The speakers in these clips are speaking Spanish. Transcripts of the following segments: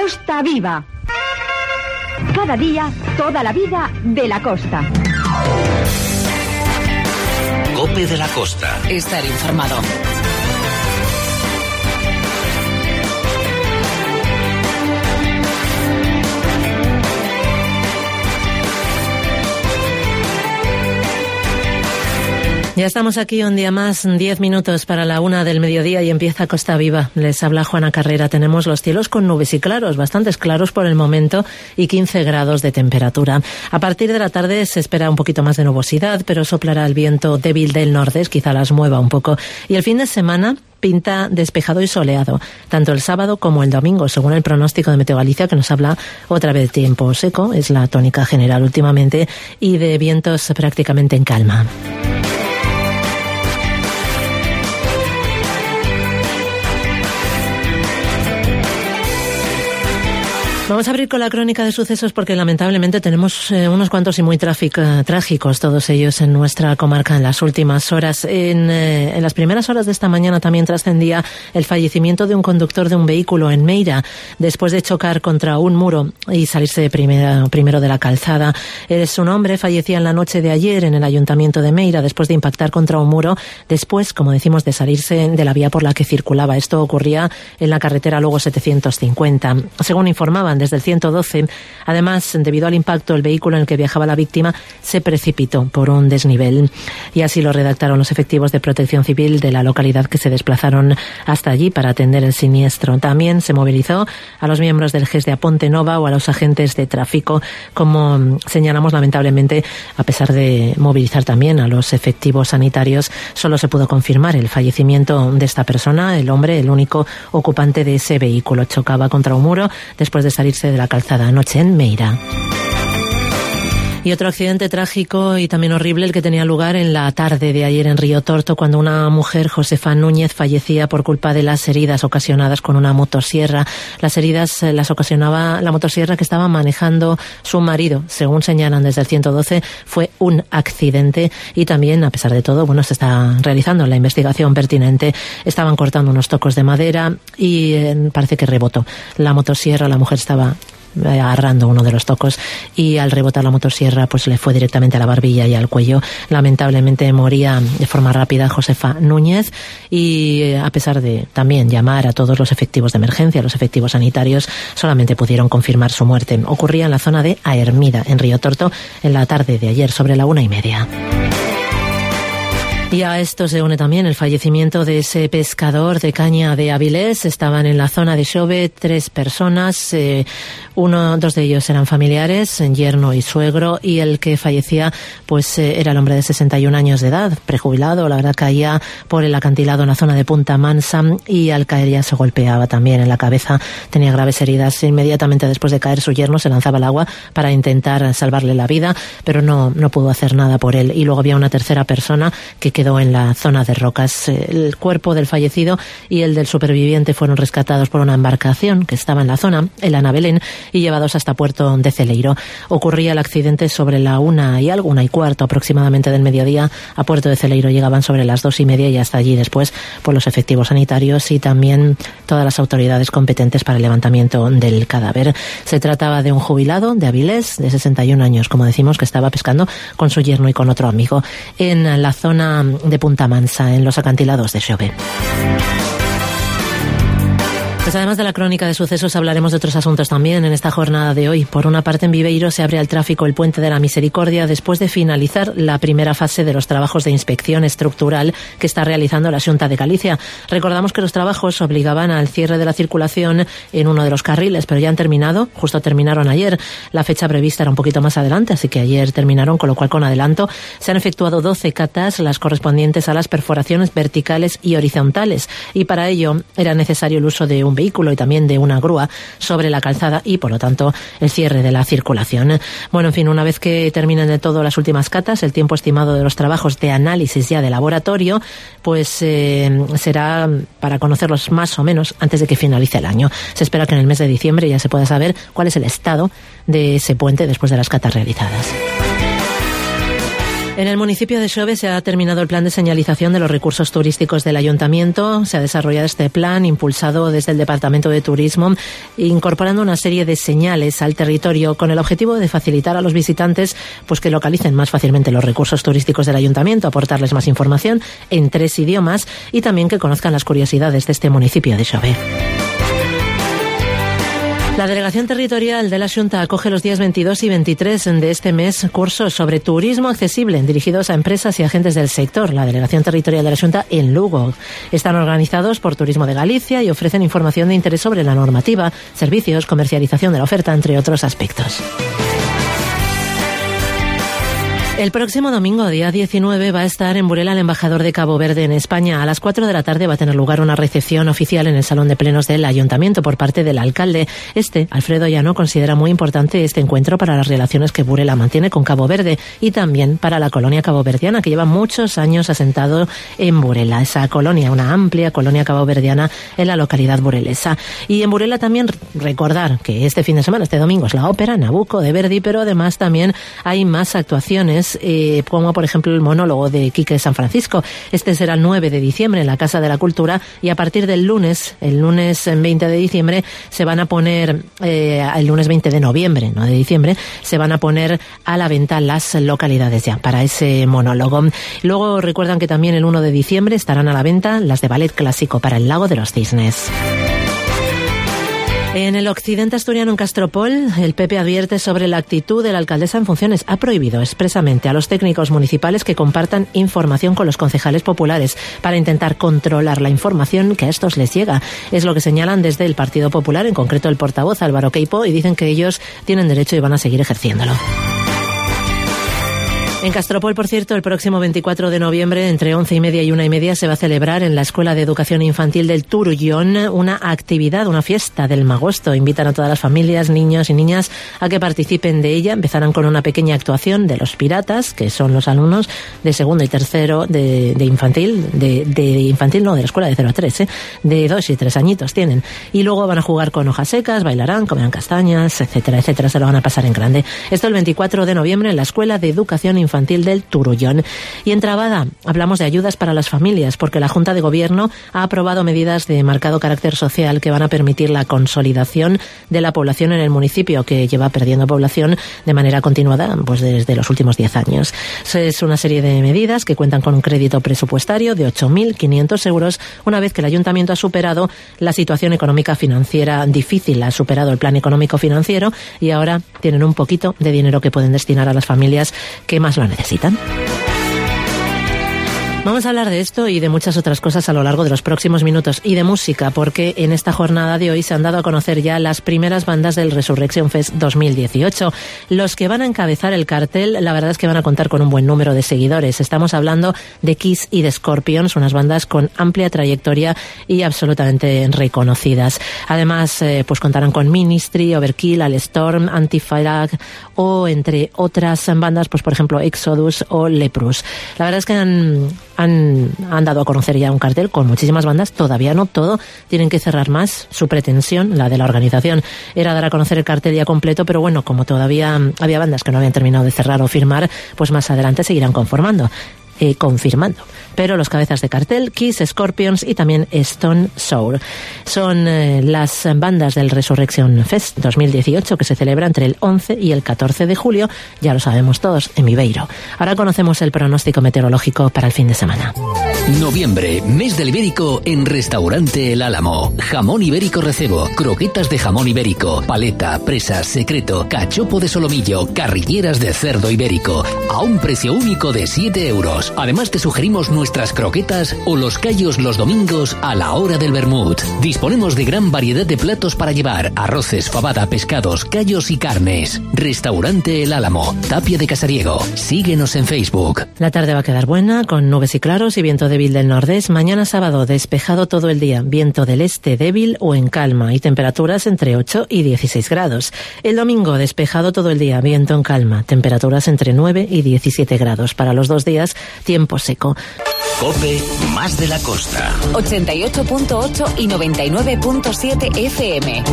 Costa Viva. Cada día, toda la vida de la costa. COPE de la Costa. Estar informado. Ya estamos aquí un día más, 10 minutos para la 1 del mediodía y empieza Costa Viva. Les habla Juana Carrera. Tenemos los cielos con nubes y claros, bastantes claros por el momento, y 15 grados de temperatura. A partir de la tarde se espera un poquito más de nubosidad, pero soplará el viento débil del nordeste, quizá las mueva un poco. Y el fin de semana pinta despejado y soleado, tanto el sábado como el domingo, según el pronóstico de Meteo Galicia, que nos habla otra vez de tiempo seco, es la tónica general últimamente, y de vientos prácticamente en calma. Vamos a abrir con la crónica de sucesos porque lamentablemente tenemos unos cuantos y muy trágicos, todos ellos en nuestra comarca en las últimas horas. En las primeras horas de esta mañana también trascendía el fallecimiento de un conductor de un vehículo en Meira después de chocar contra un muro y salirse primero de la calzada. Un hombre fallecía en la noche de ayer en el ayuntamiento de Meira después de impactar contra un muro, después, como decimos, de salirse de la vía por la que circulaba. Esto ocurría en la carretera Lugo 750. Según informaban desde el 112, además, debido al impacto, el vehículo en el que viajaba la víctima se precipitó por un desnivel. Y así lo redactaron los efectivos de Protección Civil de la localidad que se desplazaron hasta allí para atender el siniestro. También se movilizó a los miembros del GES de Aponte Nova o a los agentes de tráfico. Como señalamos, lamentablemente, a pesar de movilizar también a los efectivos sanitarios, solo se pudo confirmar el fallecimiento de esta persona, el hombre, el único ocupante de ese vehículo. Chocaba contra un muro después de salirse de la calzada anoche en Meira. Y otro accidente trágico y también horrible el que tenía lugar en la tarde de ayer en Río Torto, cuando una mujer, Josefa Núñez, fallecía por culpa de las heridas ocasionadas con una motosierra. Las heridas las ocasionaba la motosierra que estaba manejando su marido. Según señalan desde el 112, fue un accidente y también, a pesar de todo, se está realizando la investigación pertinente. Estaban cortando unos tocos de madera y parece que rebotó la motosierra. La mujer estaba agarrando uno de los tocos y al rebotar la motosierra pues le fue directamente a la barbilla y al cuello. Lamentablemente moría de forma rápida Josefa Núñez y a pesar de también llamar a todos los efectivos de emergencia, los efectivos sanitarios, solamente pudieron confirmar su muerte. Ocurría en la zona de Aermida, en Río Torto, en la tarde de ayer sobre la 1:30. Y a esto se une también el fallecimiento de ese pescador de caña de Avilés. Estaban en la zona de Xove 3 personas, dos de ellos eran familiares, yerno y suegro, y el que fallecía pues era el hombre de 61 años de edad, prejubilado. La verdad, caía por el acantilado en la zona de Punta Mansa y al caer ya se golpeaba también en la cabeza, tenía graves heridas. Inmediatamente después de caer, su yerno se lanzaba al agua para intentar salvarle la vida, pero no pudo hacer nada por él. Y luego había una tercera persona que quedó en la zona de rocas. El cuerpo del fallecido y el del superviviente fueron rescatados por una embarcación que estaba en la zona, el Ana Belén, y llevados hasta Puerto de Celeiro. Ocurría el accidente sobre la 1:15 aproximadamente del mediodía. A Puerto de Celeiro llegaban sobre las 2:30 y hasta allí después por los efectivos sanitarios y también todas las autoridades competentes para el levantamiento del cadáver. Se trataba de un jubilado de Avilés de 61 años, como decimos, que estaba pescando con su yerno y con otro amigo en la zona de Punta Mansa, en los acantilados de Xove. Pues además de la crónica de sucesos hablaremos de otros asuntos también en esta jornada de hoy. Por una parte, en Viveiro se abre al tráfico el Puente de la Misericordia después de finalizar la primera fase de los trabajos de inspección estructural que está realizando la Xunta de Galicia. Recordamos que los trabajos obligaban al cierre de la circulación en uno de los carriles, pero ya han terminado, justo terminaron ayer. La fecha prevista era un poquito más adelante, así que ayer terminaron, con lo cual con adelanto se han efectuado 12 catas, las correspondientes a las perforaciones verticales y horizontales, y para ello era necesario el uso de un vehículo y también de una grúa sobre la calzada y, por lo tanto, el cierre de la circulación. Bueno, en fin, una vez que terminen de todo las últimas catas, el tiempo estimado de los trabajos de análisis ya de laboratorio, pues será para conocerlos más o menos antes de que finalice el año. Se espera que en el mes de diciembre ya se pueda saber cuál es el estado de ese puente después de las catas realizadas. En el municipio de Xove se ha terminado el plan de señalización de los recursos turísticos del ayuntamiento. Se ha desarrollado este plan impulsado desde el Departamento de Turismo, incorporando una serie de señales al territorio con el objetivo de facilitar a los visitantes pues que localicen más fácilmente los recursos turísticos del ayuntamiento, aportarles más información en 3 idiomas y también que conozcan las curiosidades de este municipio de Xove. La Delegación Territorial de la Xunta acoge los días 22 y 23 de este mes cursos sobre turismo accesible dirigidos a empresas y agentes del sector. La Delegación Territorial de la Xunta en Lugo. Están organizados por Turismo de Galicia y ofrecen información de interés sobre la normativa, servicios, comercialización de la oferta, entre otros aspectos. El próximo domingo, día 19, va a estar en Burela el embajador de Cabo Verde en España. A las 4 de la tarde va a tener lugar una recepción oficial en el Salón de Plenos del Ayuntamiento por parte del alcalde. Alfredo Llano, considera muy importante este encuentro para las relaciones que Burela mantiene con Cabo Verde y también para la colonia caboverdiana, que lleva muchos años asentado en Burela. Esa colonia, una amplia colonia caboverdiana en la localidad burelesa. Y en Burela también recordar que este fin de semana, este domingo, es la ópera Nabucco de Verdi, pero además también hay más actuaciones, como por ejemplo el monólogo de Quique San Francisco. Este será el 9 de diciembre en la Casa de la Cultura y a partir del lunes, el lunes 20 de diciembre, se van a poner, el lunes 20 de noviembre, no de diciembre, se van a poner a la venta las localidades ya para ese monólogo. Luego recuerdan que también el 1 de diciembre estarán a la venta las de ballet clásico para el Lago de los Cisnes. En el occidente asturiano, en Castropol, el PP advierte sobre la actitud de la alcaldesa en funciones. Ha prohibido expresamente a los técnicos municipales que compartan información con los concejales populares para intentar controlar la información que a estos les llega. Es lo que señalan desde el Partido Popular, en concreto el portavoz Álvaro Queipo, y dicen que ellos tienen derecho y van a seguir ejerciéndolo. En Castropol, por cierto, el próximo 24 de noviembre, entre 11:30 y 1:30, se va a celebrar en la Escuela de Educación Infantil del Turullón una actividad, una fiesta del magosto. Invitan a todas las familias, niños y niñas a que participen de ella. Empezarán con una pequeña actuación de los piratas, que son los alumnos de segundo y tercero de infantil, de infantil no, de la escuela de 0 a 3, de 2 y 3 añitos tienen. Y luego van a jugar con hojas secas, bailarán, comerán castañas, etcétera, etcétera. Se lo van a pasar en grande. Esto el 24 de noviembre en la Escuela de Educación Infantil del Turullón. Y en Trabada hablamos de ayudas para las familias, porque la Junta de Gobierno ha aprobado medidas de marcado carácter social que van a permitir la consolidación de la población en el municipio, que lleva perdiendo población de manera continuada pues desde los últimos 10 años. Es una serie de medidas que cuentan con un crédito presupuestario de 8.500 euros una vez que el ayuntamiento ha superado la situación económica financiera difícil, ha superado el plan económico financiero y ahora tienen un poquito de dinero que pueden destinar a las familias que más lo necesitan. Vamos a hablar de esto y de muchas otras cosas a lo largo de los próximos minutos y de música, porque en esta jornada de hoy se han dado a conocer ya las primeras bandas del Resurrection Fest 2018. Los que van a encabezar el cartel, la verdad es que van a contar con un buen número de seguidores. Estamos hablando de Kiss y de Scorpions, unas bandas con amplia trayectoria y absolutamente reconocidas. Además, pues contarán con Ministry, Overkill, Alestorm, Anti-Flag o entre otras bandas, pues por ejemplo Exodus o Leprous. La verdad es que han dado a conocer ya un cartel con muchísimas bandas, todavía no todo, tienen que cerrar más. Su pretensión, la de la organización, era dar a conocer el cartel ya completo, pero bueno, como todavía había bandas que no habían terminado de cerrar o firmar, pues más adelante seguirán confirmando. Pero los cabezas de cartel, Kiss, Scorpions y también Stone Sour, son las bandas del Resurrection Fest 2018 que se celebra entre el 11 y el 14 de julio, ya lo sabemos todos, en Viveiro. Ahora conocemos el pronóstico meteorológico para el fin de semana. Noviembre, mes del ibérico en Restaurante El Álamo. Jamón ibérico recebo, croquetas de jamón ibérico, paleta, presas, secreto, cachopo de solomillo, carrilleras de cerdo ibérico, a un precio único de 7 euros. Además te sugerimos nuestras croquetas o los callos los domingos a la hora del vermut. Disponemos de gran variedad de platos para llevar, arroces, fabada, pescados, callos y carnes. Restaurante El Álamo, Tapia de Casariego. Síguenos en Facebook. La tarde va a quedar buena, con nubes y claros y viento débil del nordés. Mañana sábado despejado todo el día, viento del este débil o en calma y temperaturas entre 8 y 16 grados. El domingo despejado todo el día, viento en calma, temperaturas entre 9 y 17 grados. Para los 2 días, tiempo seco. COPE más de la costa. 88.8 y 99.7 FM.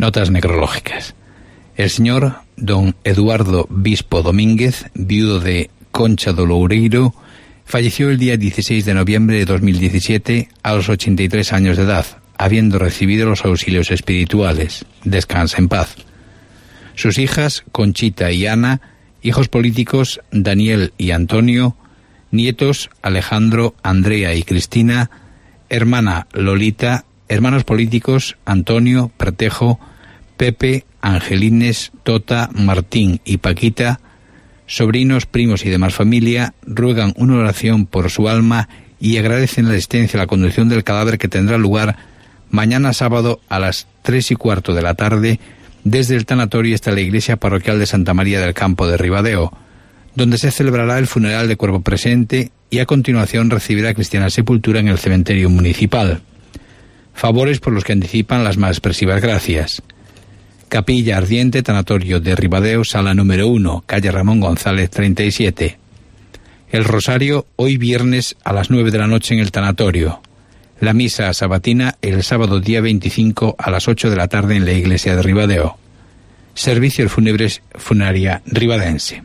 Notas necrológicas. El señor don Eduardo Bispo Domínguez, viudo de Concha do Loureiro, falleció el día 16 de noviembre de 2017 a los 83 años de edad, habiendo recibido los auxilios espirituales. Descansa en paz. Sus hijas, Conchita y Ana, hijos políticos, Daniel y Antonio, nietos, Alejandro, Andrea y Cristina, hermana Lolita, hermanos políticos, Antonio, Pretejo, Pepe, Angelines, Tota, Martín y Paquita, sobrinos, primos y demás familia, ruegan una oración por su alma y agradecen la asistencia a la conducción del cadáver que tendrá lugar mañana sábado a las 3:15 de la tarde desde el tanatorio hasta la iglesia parroquial de Santa María del Campo de Ribadeo, donde se celebrará el funeral de cuerpo presente y a continuación recibirá cristiana sepultura en el cementerio municipal. Favores por los que anticipan las más expresivas gracias. Capilla Ardiente, Tanatorio de Ribadeo, sala número 1, calle Ramón González 37. El rosario hoy viernes a las 9 de la noche en el tanatorio. La misa sabatina el sábado día 25 a las 8 de la tarde en la iglesia de Ribadeo. Servicios fúnebres Funeraria Ribadense.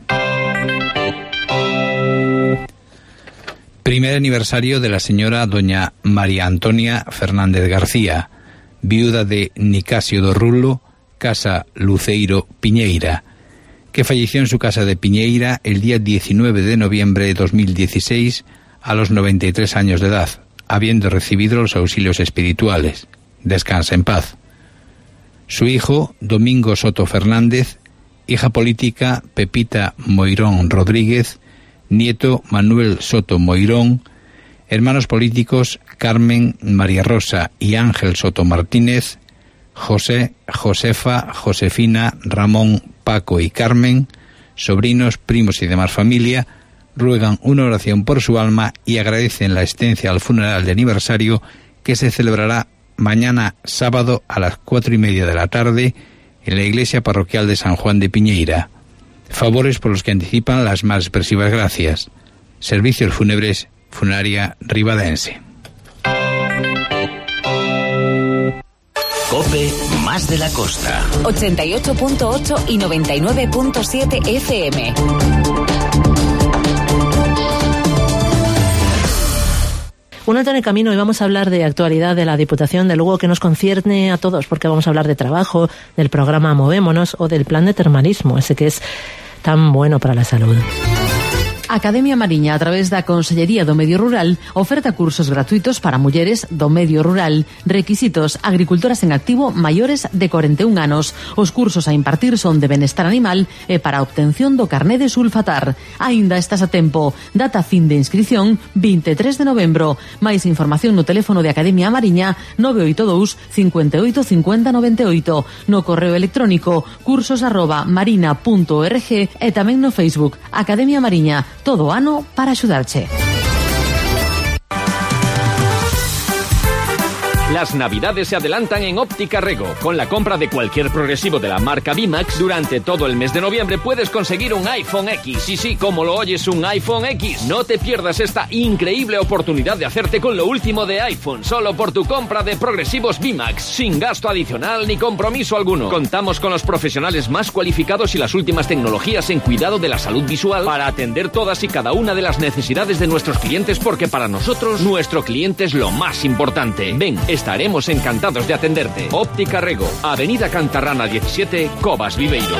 Primer aniversario de la señora doña María Antonia Fernández García, viuda de Nicasio do Rulo, Casa Luceiro Piñeira, que falleció en su casa de Piñeira el día 19 de noviembre de 2016 a los 93 años de edad, habiendo recibido los auxilios espirituales. Descansa en paz. Su hijo, Domingo Soto Fernández, hija política, Pepita Moirón Rodríguez, nieto, Manuel Soto Moirón, hermanos políticos, Carmen, María Rosa y Ángel Soto Martínez, José, Josefa, Josefina, Ramón, Paco y Carmen, sobrinos, primos y demás familia, ruegan una oración por su alma y agradecen la asistencia al funeral de aniversario que se celebrará mañana sábado a las 4:30 de la tarde en la iglesia parroquial de San Juan de Piñeira. Favores por los que anticipan las más expresivas gracias. Servicios fúnebres Funeraria Ribadense. COPE más de la costa. 88.8 y 99.7 FM. Un alto en el camino y vamos a hablar de actualidad de la Diputación de Lugo que nos concierne a todos, porque vamos a hablar de trabajo, del programa Movémonos o del plan de termalismo, ese que es tan bueno para la salud. Academia Mariña, a través da Consellería do Medio Rural, oferta cursos gratuitos para mulleres do medio rural. Requisitos: agricultoras en activo maiores de 41 anos. Os cursos a impartir son de benestar animal e para a obtención do carné de sulfatar. Aínda estás a tempo. Data fin de inscripción 23 de novembro. Máis información no teléfono de Academia Mariña 982 58 50 98, no correo electrónico cursos@marina.org e tamén no Facebook Academia Mariña. Todo ano para axudarche. Las navidades se adelantan en Óptica Rego. Con la compra de cualquier progresivo de la marca VIMAX, durante todo el mes de noviembre puedes conseguir un iPhone X. Sí, como lo oyes, un iPhone X. No te pierdas esta increíble oportunidad de hacerte con lo último de iPhone, solo por tu compra de progresivos VIMAX, sin gasto adicional ni compromiso alguno. Contamos con los profesionales más cualificados y las últimas tecnologías en cuidado de la salud visual para atender todas y cada una de las necesidades de nuestros clientes, porque para nosotros, nuestro cliente es lo más importante. Ven, estaremos encantados de atenderte. Óptica Rego, Avenida Cantarrana 17, Covas Viveiro.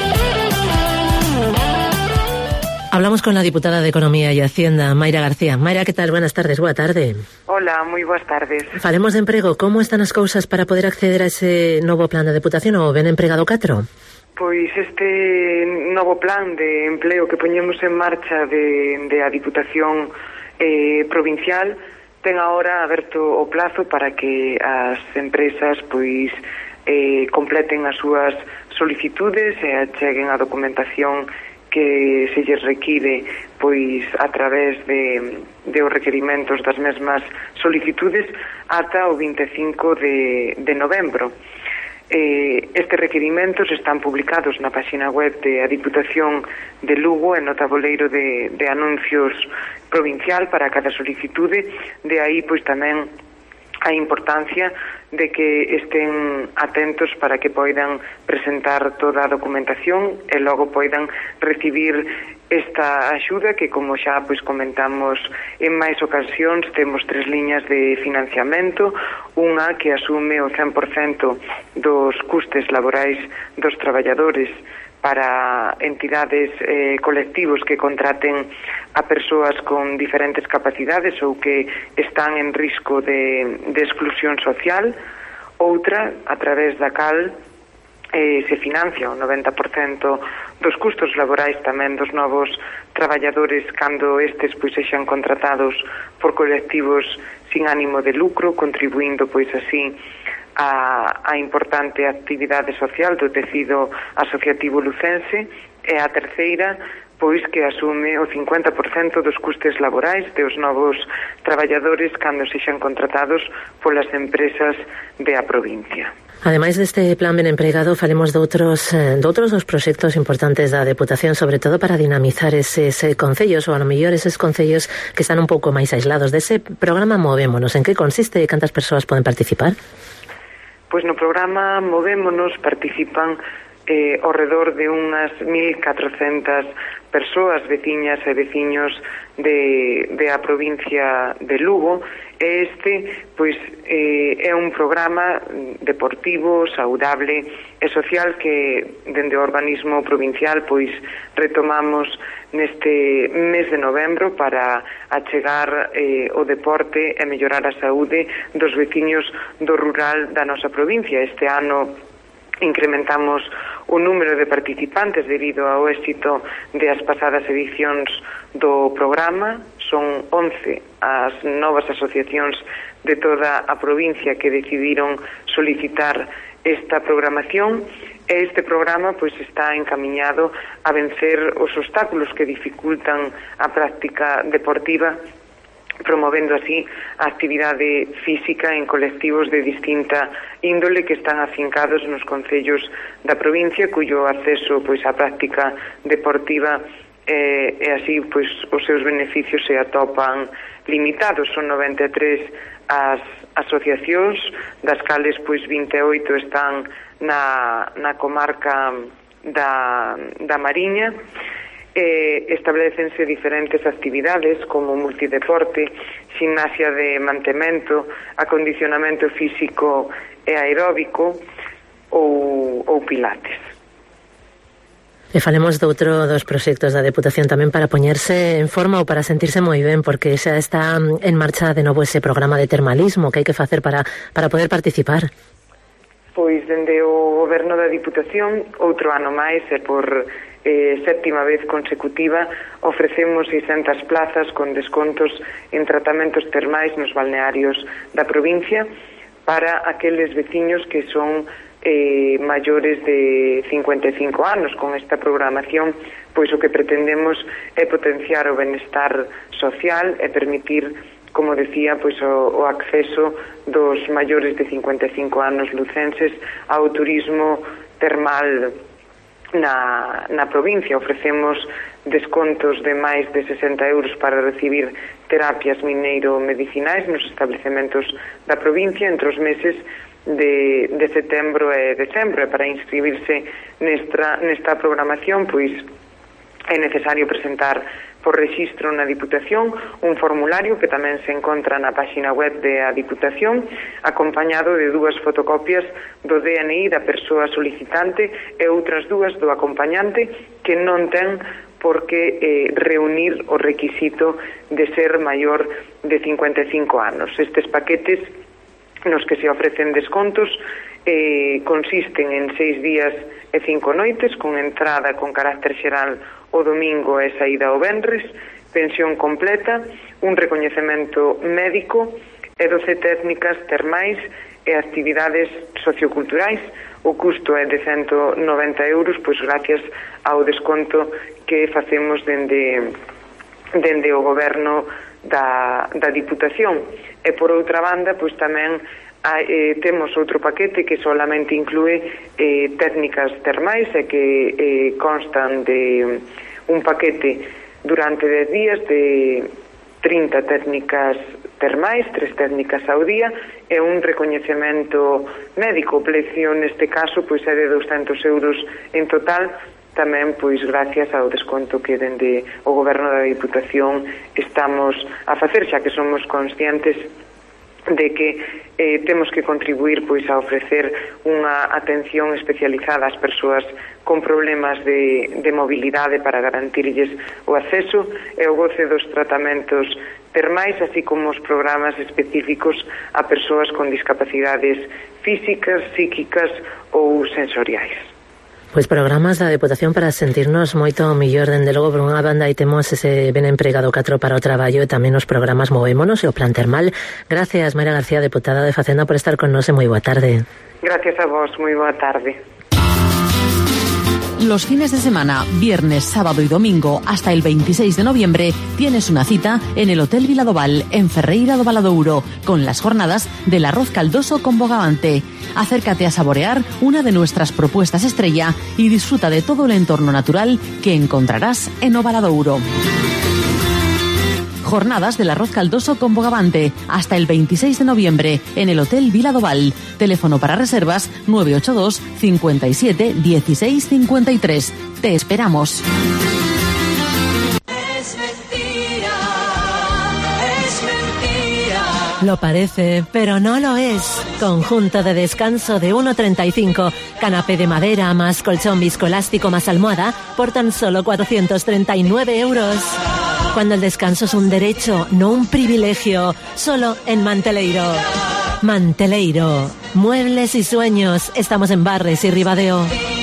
Hablamos con la diputada de Economía y Hacienda, Mayra García. Mayra, ¿qué tal? Buenas tardes, boa tarde. Hola, moi boas tardes. Falemos de emprego. Como están as cousas para poder acceder a ese novo plan de deputación ou ben empregado 4? Pois este novo plan de empleo que poñemos en marcha de a Diputación provincial ten agora aberto o plazo para que as empresas pois completen as súas solicitudes e acheguen a documentación que se lles require pois a través de os requerimentos das mesmas solicitudes ata o 25 de novembro. Estes requerimentos están publicados na página web de a Diputación de Lugo e no tabuleiro de anuncios provincial para cada solicitude. De aí pois tamén a importancia de que estén atentos para que poidan presentar toda a documentación e logo poidan recibir esta axuda que, como xa comentamos en máis ocasións, temos 3 liñas de financiamento, unha que asume o 100% dos custes laborais dos traballadores para entidades colectivos que contraten a persoas con diferentes capacidades ou que están en risco de exclusión social. Outra, a través da cal se financia o 90% dos custos laborais tamén dos novos traballadores cando estes sexan contratados por colectivos sin ánimo de lucro, contribuindo así a importante actividade social do tecido asociativo lucense. E a terceira, que asume o 50% dos custes laborais dos novos traballadores cando sexan contratados polas empresas da provincia. Ademais deste plan ben empregado, falemos de outros dos proxectos importantes da Deputación, sobre todo para dinamizar eses concellos, ou a lo mellor eses concellos que están un pouco máis aislados. Dese programa Movémonos, en que consiste e cantas persoas poden participar? Pois no programa Movémonos participan ao redor de unhas 1.400 persoas, veciñas e veciños de a provincia de Lugo. Este é un programa deportivo, saudable e social que dende o organismo provincial retomamos neste mes de novembro para achegar o deporte e mellorar a saúde dos veciños do rural da nosa provincia. Este ano incrementamos o número de participantes debido ao éxito das pasadas edicións do programa. Son 11 as novas asociacións de toda a provincia que decidiron solicitar esta programación, e este programa está encamiñado a vencer os obstáculos que dificultan a práctica deportiva, promovendo así a actividade física en colectivos de distinta índole que están afincados nos concellos da provincia, cuyo acceso á práctica deportiva e así os seus beneficios se atopan limitados. Son 93 as asociacións, das cales 28 están na comarca da Mariña. Establecense diferentes actividades como multideporte, gimnasia de mantemento, acondicionamento físico e aeróbico ou pilates. E falemos doutro dos proxectos da Deputación tamén para poñerse en forma ou para sentirse moi ben, porque xa está en marcha de novo ese programa de termalismo que hai que facer para poder participar. Pois dende o Goberno da Diputación, outro ano máis e por séptima vez consecutiva, ofrecemos 600 plazas con descontos en tratamentos termais nos balnearios da provincia para aqueles veciños que son maiores de 55 anos. Con esta programación, o que pretendemos é potenciar o benestar social e permitir, como decía, o acceso dos maiores de 55 anos lucenses ao turismo termal na provincia. Ofrecemos descontos de máis de 60 euros para recibir terapias mineiro-medicinais nos establecementos da provincia entre os meses de setembro e decembro. E para inscribirse nesta programación é necesario presentar por rexistro na Diputación un formulario que tamén se encontra na páxina web da Diputación, acompañado de 2 fotocopias do DNI da persoa solicitante e outras 2 do acompañante, que non ten por que reunir o requisito de ser maior de 55 anos. Estes paquetes nos que se ofrecen descontos consisten en 6 días e 5 noites, con entrada con carácter xeral o domingo e saída o venres, pensión completa, un recoñecemento médico e 12 técnicas termais e actividades socioculturais. O custo é de 190 euros, gracias ao desconto que facemos dende o Goberno da Diputación. E por outra banda, tamén temos outro paquete que solamente inclúe técnicas termais e que constan de un paquete durante 10 días de 30 técnicas termais, 3 técnicas ao día e un recoñecemento médico. O precio neste caso pois é de 200 euros en total, tamén pois gracias ao desconto que dende o Goberno da Diputación estamos a facer, xa que somos conscientes de que temos que contribuir pois a ofrecer unha atención especializada ás persoas con problemas de mobilidade para garantirlles o acceso e o goce dos tratamentos termais, así como os programas específicos a persoas con discapacidades físicas, psíquicas ou sensoriais. Pois programas da Deputación para sentirnos moito mellor, dende logo, por unha banda e temos ese ben empregado 4 para o traballo e tamén os programas Movémonos e o Plan Termal. Gracias, Mayra García, deputada de Facenda, por estar con nos e moi boa tarde. Gracias a vos, moi boa tarde. Los fines de semana, viernes, sábado y domingo, hasta el 26 de noviembre, tienes una cita en el Hotel Viladoval, en Ferreira do Valadouro, con las jornadas del arroz caldoso con bogavante. Acércate a saborear una de nuestras propuestas estrella y disfruta de todo el entorno natural que encontrarás en O Valadouro. Jornadas del arroz caldoso con bogavante hasta el 26 de noviembre en el Hotel Viladoval. Teléfono para reservas 982 57 16 53. Te esperamos. Es mentira, es mentira. Lo parece, pero no lo es. Conjunto de descanso de 1,35, canapé de madera más colchón viscoelástico más almohada por tan solo 439 euros. Cuando el descanso es un derecho, no un privilegio, solo en Manteleiro. Manteleiro, muebles y sueños. Estamos en Barres y Ribadeo.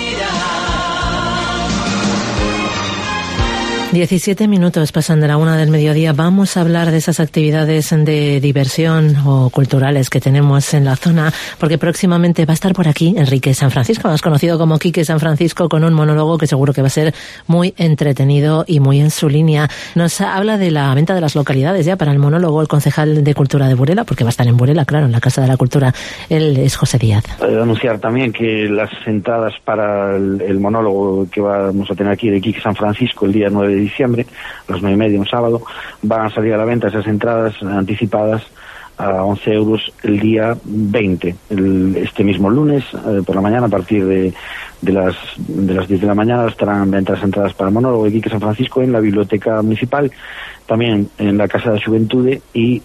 17 minutos pasan de la 1 del mediodía. Vamos a hablar de esas actividades de diversión o culturales que tenemos en la zona, porque próximamente va a estar por aquí Enrique San Francisco, más conocido como Quique San Francisco, con un monólogo que seguro que va a ser muy entretenido y muy en su línea. Nos habla de la venta de las localidades ya para el monólogo el concejal de Cultura de Burela, porque va a estar en Burela, claro, en la Casa de la Cultura. Él es José Díaz. Anunciar también que las entradas para el monólogo que vamos a tener aquí de Quique San Francisco el día 9 de diciembre, a las 9:30, un sábado, van a salir a la venta esas entradas anticipadas a 11 euros el día 20, este mismo lunes, por la mañana, a partir de las 10 de la mañana estarán en venta las entradas para el monólogo de Quique San Francisco en la Biblioteca Municipal, también en la Casa da Xuventude y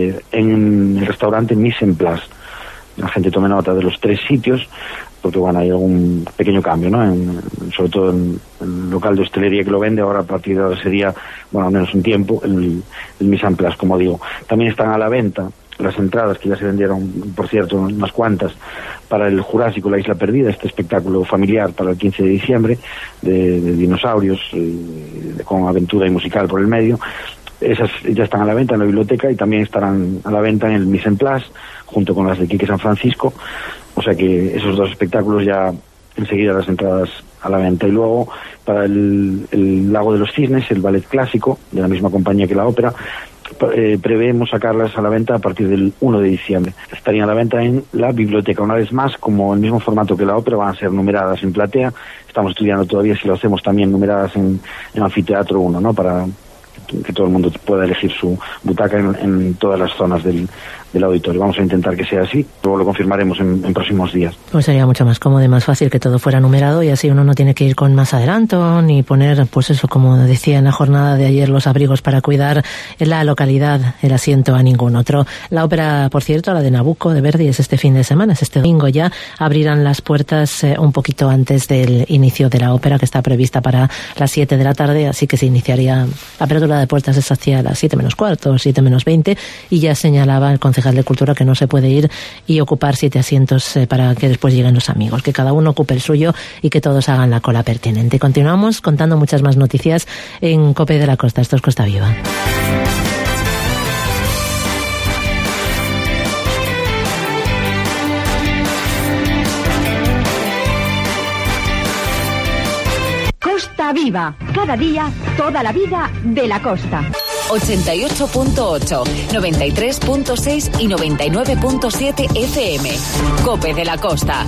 en el restaurante Mise en Place. La gente tome nota de los 3 sitios, porque bueno, hay algún pequeño cambio, ¿no? Sobre todo en el local de hostelería que lo vende, ahora a partir de ahora sería, bueno, al menos un tiempo, el Mise en Place, como digo. También están a la venta las entradas, que ya se vendieron, por cierto, unas cuantas, para el Jurásico, La Isla Perdida, este espectáculo familiar para el 15 de diciembre, de dinosaurios, con aventura y musical por el medio. Esas ya están a la venta en la biblioteca y también estarán a la venta en el Mise en Place, junto con las de Quique San Francisco. O sea que esos 2 espectáculos ya enseguida las entradas a la venta. Y luego para el Lago de los Cisnes, el ballet clásico, de la misma compañía que la ópera, preveemos sacarlas a la venta a partir del 1 de diciembre. Estarían a la venta en la biblioteca. Una vez más, como el mismo formato que la ópera, van a ser numeradas en platea. Estamos estudiando todavía si lo hacemos también numeradas en Anfiteatro 1, ¿no? Para que todo el mundo pueda elegir su butaca en todas las zonas del auditorio. Vamos a intentar que sea así, luego lo confirmaremos en próximos días. Pues sería mucho más cómodo y más fácil que todo fuera numerado y así uno no tiene que ir con más adelanto ni poner, pues eso, como decía en la jornada de ayer, los abrigos para cuidar en la localidad el asiento a ningún otro. La ópera, por cierto, la de Nabucco de Verdi, es este fin de semana, es este domingo ya. Abrirán las puertas un poquito antes del inicio de la ópera, que está prevista para las 7 de la tarde, así que se iniciaría la apertura de puertas es hacia las 7 menos cuarto, 7 menos 20, y ya señalaba el concejal de Cultura que no se puede ir y ocupar 7 asientos para que después lleguen los amigos, que cada uno ocupe el suyo y que todos hagan la cola pertinente. Continuamos contando muchas más noticias en COPE de la Costa. Esto es Costa Viva. Costa Viva, cada día, toda la vida de la costa. 88.8, 93.6 y 99.7 FM. COPE de la Costa.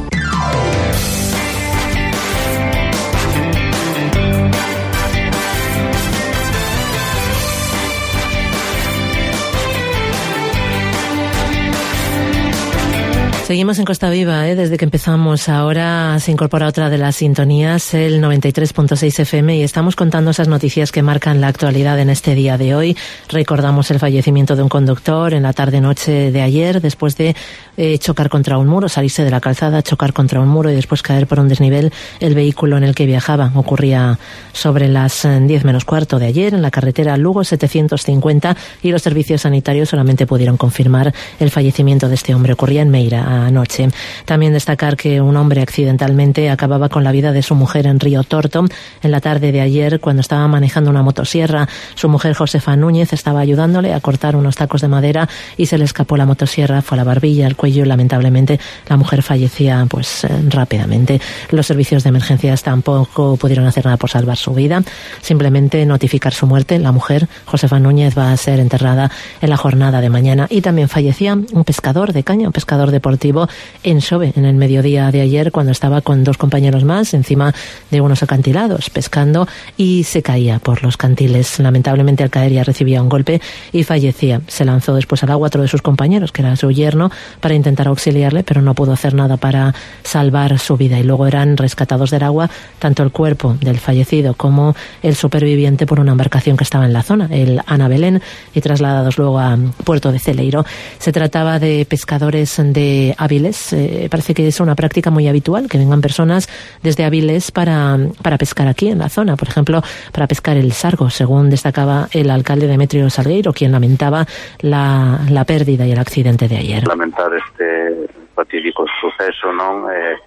Seguimos en Costa Viva, desde que empezamos. Ahora se incorpora otra de las sintonías, el 93.6 FM, y estamos contando esas noticias que marcan la actualidad en este día de hoy. Recordamos el fallecimiento de un conductor en la tarde-noche de ayer, después de chocar contra un muro, salirse de la calzada, chocar contra un muro y después caer por un desnivel el vehículo en el que viajaba. Ocurría sobre las 10 menos cuarto de ayer en la carretera Lugo 750, y los servicios sanitarios solamente pudieron confirmar el fallecimiento de este hombre. Ocurría en Meira anoche. También destacar que un hombre accidentalmente acababa con la vida de su mujer en Río Torto en la tarde de ayer cuando estaba manejando una motosierra. Su mujer, Josefa Núñez, estaba ayudándole a cortar unos tacos de madera y se le escapó la motosierra, fue a la barbilla, al cuello. Lamentablemente la mujer fallecía rápidamente. Los servicios de emergencias tampoco pudieron hacer nada por salvar su vida, simplemente notificar su muerte. La mujer, Josefa Núñez, va a ser enterrada en la jornada de mañana. Y también fallecía un pescador de caña, un pescador deportivo en Xove en el mediodía de ayer cuando estaba con dos compañeros más encima de unos acantilados pescando y se caía por los cantiles. Lamentablemente al caer ya recibía un golpe y fallecía. Se lanzó después al agua otro de sus compañeros, que era su yerno, para intentar auxiliarle, pero no pudo hacer nada para salvar su vida, y luego eran rescatados del agua tanto el cuerpo del fallecido como el superviviente por una embarcación que estaba en la zona, el Ana Belén, y trasladados luego a Puerto de Celeiro. Se trataba de pescadores de Áviles. Parece que es una práctica muy habitual que vengan personas desde Áviles para pescar aquí en la zona, por ejemplo, para pescar el sargo, según destacaba el alcalde Demetrio Salgueiro, quien lamentaba la pérdida y el accidente de ayer. Lamentar este fatídico suceso, non?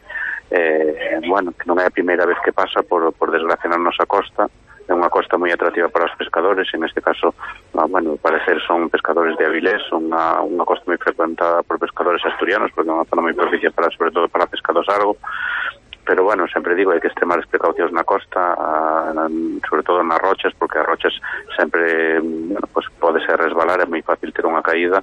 Bueno, que non é a primeira vez que pasa por desgracia na nosa costa. É unha costa moi atractiva para os pescadores, en este caso, bueno, ao parecer son pescadores de Avilés, unha costa moi frecuentada por pescadores asturianos, porque é unha zona moi propicia sobre todo para a pesca do sargo. Pero bueno, sempre digo, hai que extremar as precaucións na costa, sobre todo nas rochas, porque as rochas sempre, bueno, pues pode ser resbalar, é moi fácil ter unha caída.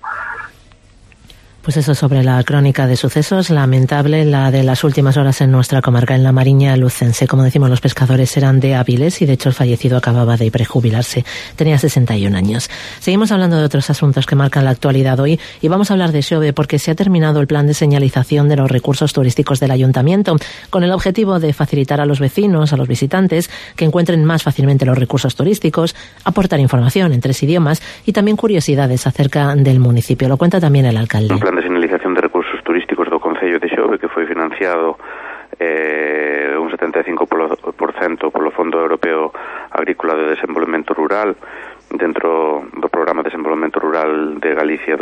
Pues eso sobre la crónica de sucesos, lamentable la de las últimas horas en nuestra comarca, en la Mariña Lucense. Como decimos, los pescadores eran de Áviles y de hecho el fallecido acababa de prejubilarse. Tenía 61 años. Seguimos hablando de otros asuntos que marcan la actualidad hoy y vamos a hablar de Xove porque se ha terminado el plan de señalización de los recursos turísticos del ayuntamiento con el objetivo de facilitar a los vecinos, a los visitantes, que encuentren más fácilmente los recursos turísticos, aportar información en 3 idiomas y también curiosidades acerca del municipio. Lo cuenta también el alcalde. De señalización de recursos turísticos do Concello de Xove, que foi financiado un 75% polo Fondo Europeo Agrícola de Desenvolvemento Rural dentro do Programa de Desenvolvemento Rural de Galicia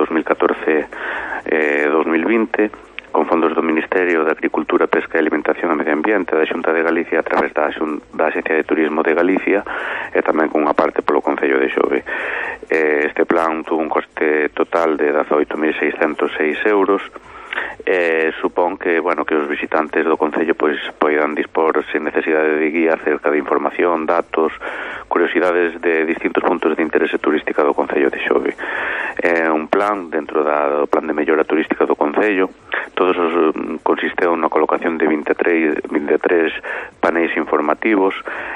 2014-2020, con fondos do Ministerio de Agricultura, Pesca e Alimentación e Medio Ambiente da Xunta de Galicia a través da Axencia de Turismo de Galicia e tamén con unha parte polo Concello de Xove. Este plan tuvo un coste total de 18.606 euros. Supón que, bueno, que os visitantes do Concello pois poidan dispor sen necesidade de guía acerca de información, datos, curiosidades de distintos puntos de interese turística do Concello de Xove. Un plan dentro do plan de mellora turística do Concello. Todos consiste na colocación de 23 paneis informativos,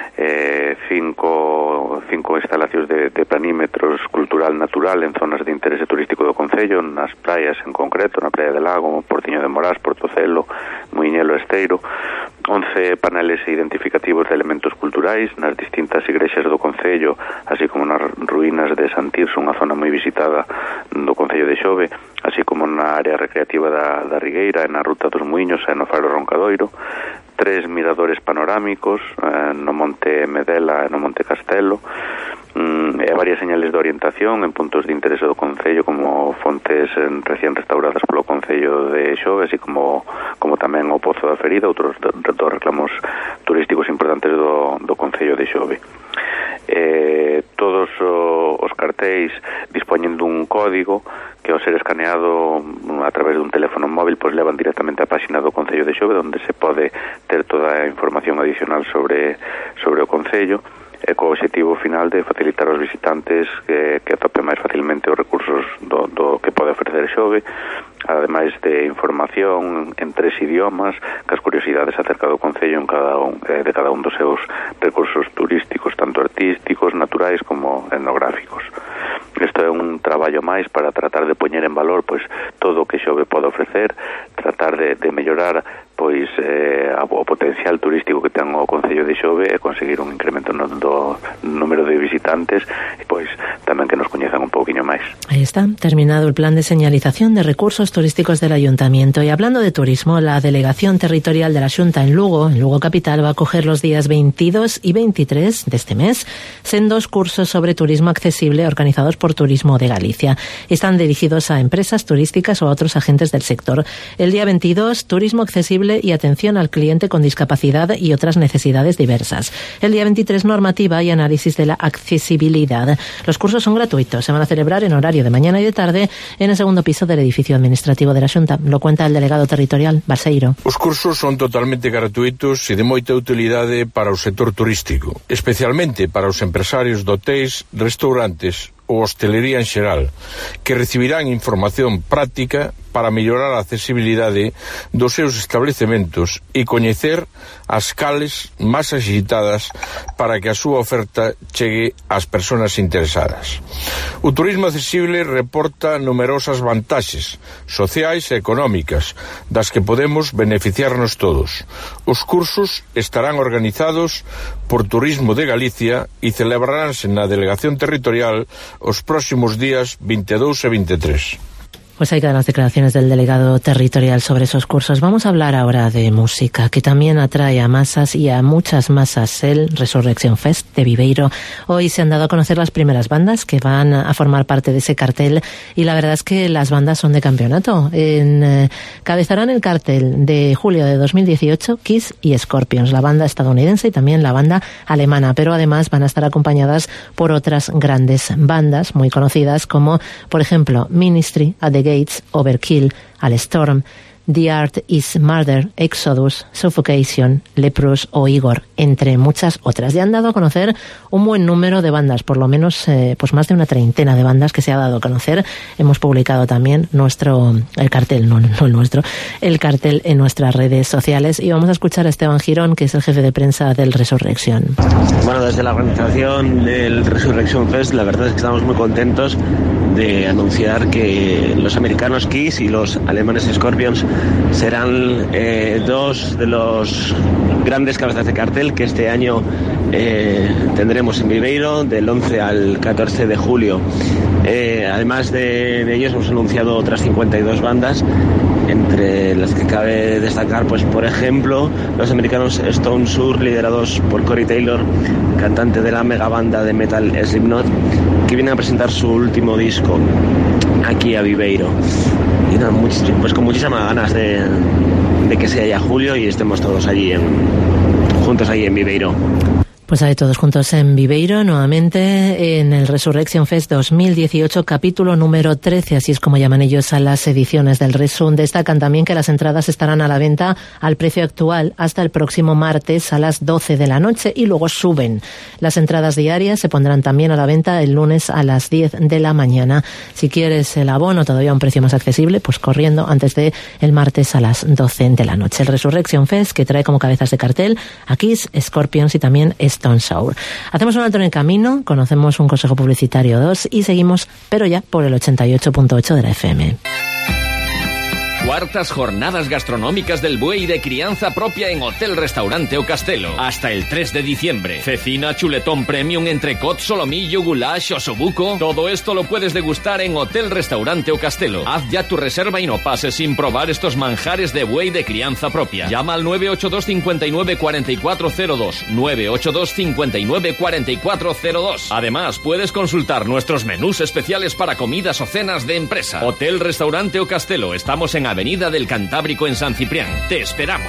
5 instalacións de planímetros cultural natural en zonas de interese turístico do Concello, nas praias en concreto, na Praia de Lago, Portiño de Morás, Portocelo, Muiñelo, Esteiro, 11 paneles identificativos de elementos culturais nas distintas igrexas do Concello, así como nas ruínas de San Tirso, unha zona moi visitada do Concello de Xove, así como na área recreativa da Rigueira, na Ruta dos Muiños e no Faro Roncadoiro, 3 miradores panorámicos no Monte Medela e no Monte Castelo, e varias señales de orientación en puntos de interese do Concello, como fontes recién restauradas polo Concello de Xove, así como tamén o Pozo da Ferida, outros dos reclamos turísticos importantes do Concello de Xove. Todos os cartéis dispoñen dun código que ao ser escaneado a través dun teléfono móvil pois levan directamente á páxina do Concello de Xove, onde se pode ter toda a información adicional sobre o Concello, co objetivo final de facilitar aos visitantes que atopen máis facilmente os recursos do que pode ofrecer Xove, ademais de información en 3 idiomas, cas curiosidades acerca do Concello de cada un dos seus recursos turísticos, tanto artísticos, naturais como etnográficos. Isto é un traballo máis para tratar de poñer en valor pois todo o que Xove pode ofrecer, tratar de mellorar pois o potencial turístico que ten o Concello de Xove e conseguir un incremento do número de visitantes e pois tamén que nos coñezan un pouquiño máis. Ahí está, terminado el plan de señalización de recursos turísticos del Ayuntamiento. Y hablando de turismo, la Delegación Territorial de la Xunta en Lugo Capital, va a acoger los días 22 y 23 de este mes sendos cursos sobre turismo accesible organizados por Turismo de Galicia. Están dirigidos a empresas turísticas o a otros agentes del sector. El día 22, turismo accesible y atención al cliente con discapacidad y otras necesidades diversas. El día 23, normativa y análisis de la accesibilidad. Los cursos son gratuitos, se van a celebrar en horario de mañana y de tarde en el segundo piso del edificio administrativo de la Xunta. Lo cuenta el delegado territorial, Balseiro. Os cursos son totalmente gratuitos e de moita utilidade para o sector turístico, especialmente para os empresarios de hotéis, restaurantes ou hostelería en xeral, que recibirán información práctica para mellorar a accesibilidade dos seus establecementos e coñecer as cales máis axitadas para que a súa oferta chegue ás persoas interesadas. O turismo accesible reporta numerosas vantaxes sociais e económicas das que podemos beneficiarnos todos. Os cursos estarán organizados por Turismo de Galicia e celebraránse na Delegación Territorial os próximos días 22 e 23. Pues ahí quedan las declaraciones del delegado territorial sobre esos cursos. Vamos a hablar ahora de música, que también atrae a masas y a muchas masas el Resurrection Fest de Viveiro. Hoy se han dado a conocer las primeras bandas que van a formar parte de ese cartel y la verdad es que las bandas son de campeonato. Cabezarán el cartel de julio de 2018 Kiss y Scorpions, la banda estadounidense y también la banda alemana, pero además van a estar acompañadas por otras grandes bandas muy conocidas como, por ejemplo, Ministry, At the Gates, Overkill, Al Storm, The Art is Murder, Exodus, Suffocation, Leprous o Igor, entre muchas otras. Ya han dado a conocer un buen número de bandas, por lo menos pues más de una treintena de bandas que se ha dado a conocer. Hemos publicado también el cartel, no el nuestro, el cartel en nuestras redes sociales y vamos a escuchar a Esteban Girón, que es el jefe de prensa del Resurrection. Bueno, desde la organización del Resurrection Fest, la verdad es que estamos muy contentos de anunciar que los americanos Kiss y los alemanes Scorpions serán dos de los grandes cabezas de cartel que este año tendremos en Viveiro del 11 al 14 de julio. Además de ellos hemos anunciado otras 52 bandas, entre las que cabe destacar, pues por ejemplo, los americanos Stone Sour, liderados por Corey Taylor, cantante de la mega banda de metal Slipknot, que viene a presentar su último disco aquí a Viveiro. Y nada, pues con muchísimas ganas de que sea ya julio y estemos todos allí juntos ahí en Viveiro. Pues ahí todos juntos en Viveiro, nuevamente en el Resurrection Fest 2018, capítulo número 13, así es como llaman ellos a las ediciones del Resum. Destacan también que las entradas estarán a la venta al precio actual hasta el próximo martes a las 12 de la noche y luego suben. Las entradas diarias se pondrán también a la venta el lunes a las 10 de la mañana. Si quieres el abono todavía a un precio más accesible, pues corriendo antes de el martes a las 12 de la noche. El Resurrection Fest, que trae como cabezas de cartel a Kiss, Scorpions y también Stone Sour. Hacemos un alto en el camino, conocemos un consejo publicitario 2 y seguimos, pero ya por el 88.8 de la FM. Cuartas jornadas gastronómicas del buey de crianza propia en Hotel Restaurante O Castelo. Hasta el 3 de diciembre. Cecina, chuletón premium, entrecot, solomillo, goulash, osobuco. Todo esto lo puedes degustar en Hotel Restaurante O Castelo. Haz ya tu reserva y no pases sin probar estos manjares de buey de crianza propia. Llama al 982 59 4402. 982 59 4402. Además, puedes consultar nuestros menús especiales para comidas o cenas de empresa. Hotel Restaurante O Castelo. Estamos en Avenida del Cantábrico en San Ciprián. Te esperamos.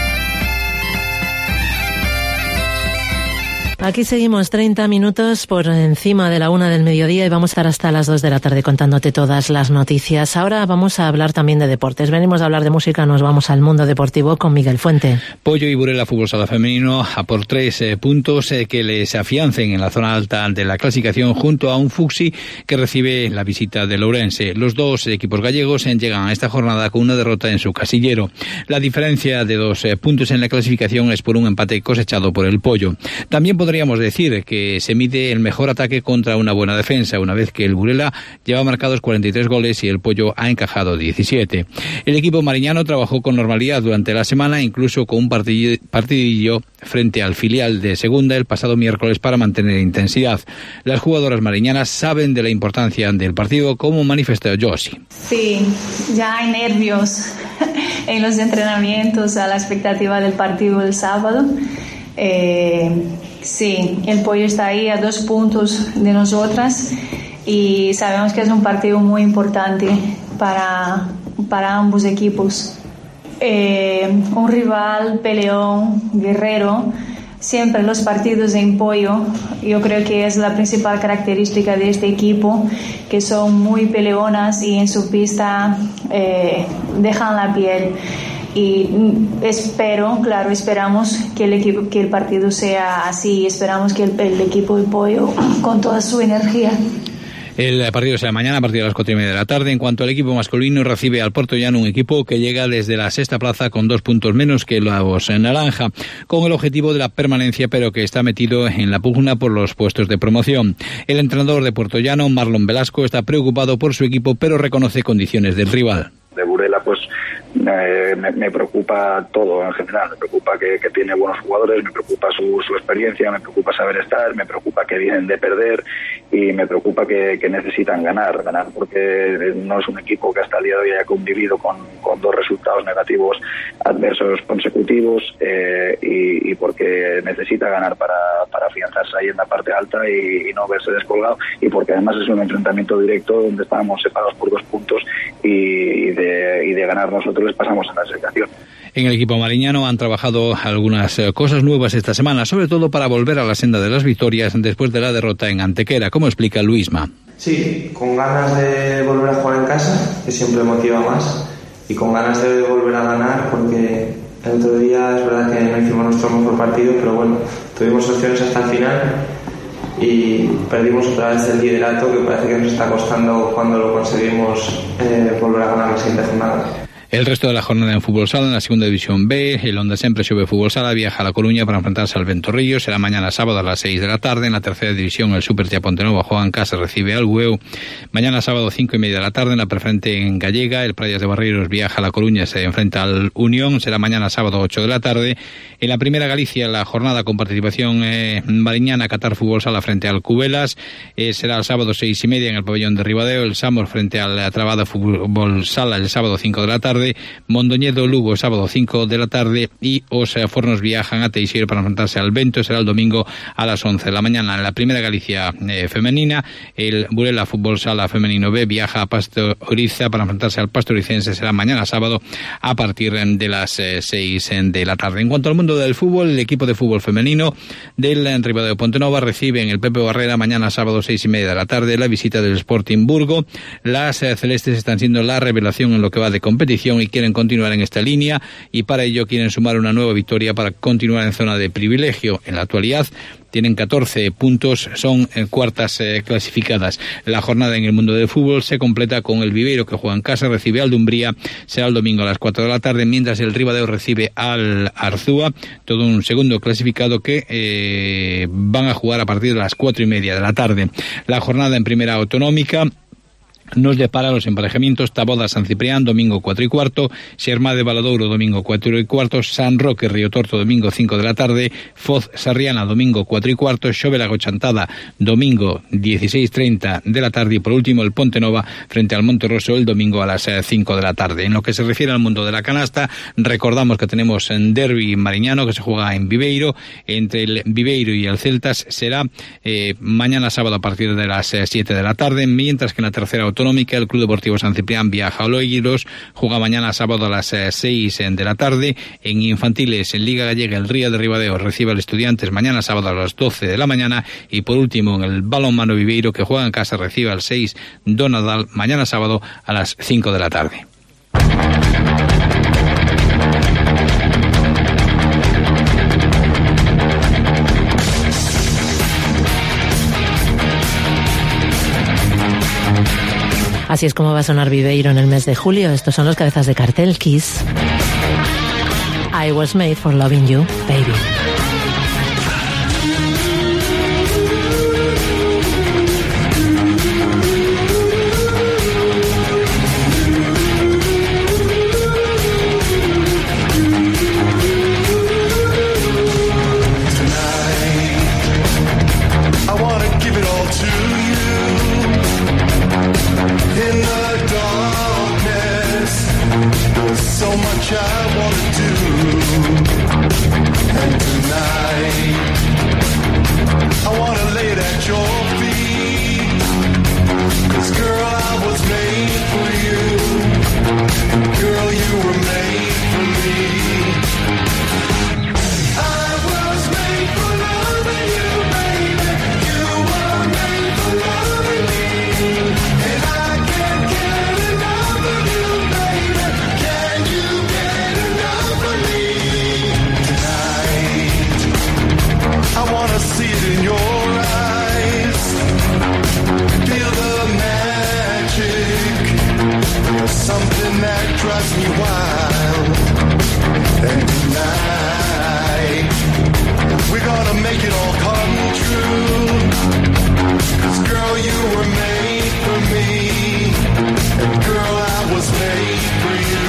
Aquí seguimos 30 minutos por encima de la 1 del mediodía y vamos a estar hasta las 2 de la tarde contándote todas las noticias. Ahora vamos a hablar también de deportes. Venimos a hablar de música, nos vamos al mundo deportivo con Miguel Fuente. Pollo y Burela Fútbol Sala Femenino a por 3 puntos que les afiancen en la zona alta de la clasificación junto a un Fuxi que recibe la visita del Ourense. Los dos equipos gallegos llegan a esta jornada con una derrota en su casillero. La diferencia de 2 puntos en la clasificación es por un empate cosechado por el Pollo. También podría podríamos decir que se mide el mejor ataque contra una buena defensa, una vez que el Burela lleva marcados 43 goles y el Pollo ha encajado 17. El equipo mariñano trabajó con normalidad durante la semana, incluso con un partidillo frente al filial de segunda el pasado miércoles para mantener intensidad. Las jugadoras mariñanas saben de la importancia del partido, como manifestó Josie. Sí, ya hay nervios en los entrenamientos a la expectativa del partido del sábado. Sí, el Pollo está ahí a 2 puntos de nosotras y sabemos que es un partido muy importante para ambos equipos. Un rival peleón, guerrero. Siempre los partidos en Pollo, yo creo que es la principal característica de este equipo, que son muy peleonas y en su pista dejan la piel. Y esperamos que el partido sea así, esperamos que el equipo de Pollo con toda su energía. El partido será mañana a partir de las 4:30 de la tarde. En cuanto al equipo masculino, recibe al Puertollano, un equipo que llega desde la 6ª plaza con 2 puntos menos que los naranja, con el objetivo de la permanencia, pero que está metido en la pugna por los puestos de promoción. El entrenador de Puertollano, Marlon Velasco, está preocupado por su equipo, pero reconoce condiciones del rival. De Burela, pues me preocupa todo en general. Me preocupa que tiene buenos jugadores, me preocupa su experiencia, me preocupa saber estar, me preocupa que vienen de perder y me preocupa que necesitan ganar porque no es un equipo que hasta el día de hoy haya convivido con 2 resultados negativos adversos consecutivos y porque necesita ganar para afianzarse ahí en la parte alta y no verse descolgado, y porque además es un enfrentamiento directo donde estábamos separados por 2 puntos y de ganar nosotros les pasamos a la clasificación. En el equipo mariñano han trabajado algunas cosas nuevas esta semana, sobre todo para volver a la senda de las victorias después de la derrota en Antequera, como explica Luisma. Sí, con ganas de volver a jugar en casa, que siempre motiva más, y con ganas de volver a ganar, porque el otro día es verdad que no hicimos nuestro mejor partido, pero bueno, tuvimos opciones hasta el final y perdimos otra vez el liderato, que parece que nos está costando cuando lo conseguimos volver a ganar la siguiente jornada. El resto de la jornada en fútbol sala, en la segunda división B, el Onda Sempre Xove Fútbol Sala viaja a La Coruña para enfrentarse al Ventorrillo. Será mañana sábado a las 6 de la tarde. En la tercera división, el Supertia Pontenova juega en casa, recibe al Bueu. Mañana sábado 5:30 de la tarde en la preferente en Gallega, el Prayas de Barreiros viaja a La Coruña, se enfrenta al Unión. Será mañana sábado 8 de la tarde. En la primera Galicia, la jornada con participación mariñana, Qatar Fútbol Sala frente al Cubelas. Será el sábado 6:30 en el pabellón de Ribadeo, el Samor frente al Trabada Fútbol Sala el sábado 5 de la tarde. Mondoñedo Lugo sábado 5 de la tarde y os Fornos viajan a Teixeiro para enfrentarse al Vento. Será el domingo a las 11 de la mañana. En la primera Galicia femenina, el Burela Fútbol Sala femenino B viaja a Pastoriza para enfrentarse al Pastoricense. Será mañana sábado a partir de las 6 de la tarde. En cuanto al mundo del fútbol, el equipo de fútbol femenino del Ribadeo Pontenova recibe en el Pepe Barrera mañana sábado 6:30 de la tarde la visita del Sporting Burgo. Las celestes están siendo la revelación en lo que va de competición y quieren continuar en esta línea, y para ello quieren sumar una nueva victoria para continuar en zona de privilegio. En la actualidad tienen 14 puntos, son cuartas clasificadas. La jornada en el mundo del fútbol se completa con el Viveiro, que juega en casa, recibe al Dumbría, será el domingo a las 4 de la tarde, mientras el Ribadeo recibe al Arzúa, todo un segundo clasificado que van a jugar a partir de las 4:30 de la tarde. La jornada en primera autonómica nos depara los emparejamientos: Taboada San Ciprián, domingo 4:15, Xermá de Valadouro, domingo 4:15, San Roque Río Torto, domingo 5 de la tarde, Foz Sarriana, domingo 4:15, Xovelago Chantada, domingo 16:30 de la tarde, y por último el Pontenova frente al Monterroso el domingo a las 5 de la tarde. En lo que se refiere al mundo de la canasta, recordamos que tenemos en derbi mariñano que se juega en Viveiro, entre el Viveiro y el Celtas. Será mañana sábado a partir de las 7 de la tarde, mientras que en la tercera autonómica el Club Deportivo San Ciprián viaja a Loiros, juega mañana sábado a las 6 de la tarde. En infantiles, en Liga Gallega, el Ría de Ribadeo recibe al Estudiantes mañana sábado a las 12 de la mañana, y por último en el Balonmano Viveiro, que juega en casa, recibe al 6 Donadal mañana sábado a las 5 de la tarde. Así es como va a sonar Viveiro en el mes de julio. Estos son los cabezas de cartel. Kiss. I was made for loving you, baby. much I wanna do. And tonight I wanna lay it at your feet. 'Cause girl, I was made for you. Girl, you were made for me. I was made for loving you, baby. You were made for loving me. And I can't get enough of you, baby. Can you get enough of me? Tonight I wanna see it in your eyes. Feel the magic. There's something that drives me wild. And tonight we're gonna make it all come true. 'Cause girl, you were made for me. And girl, I was made for you.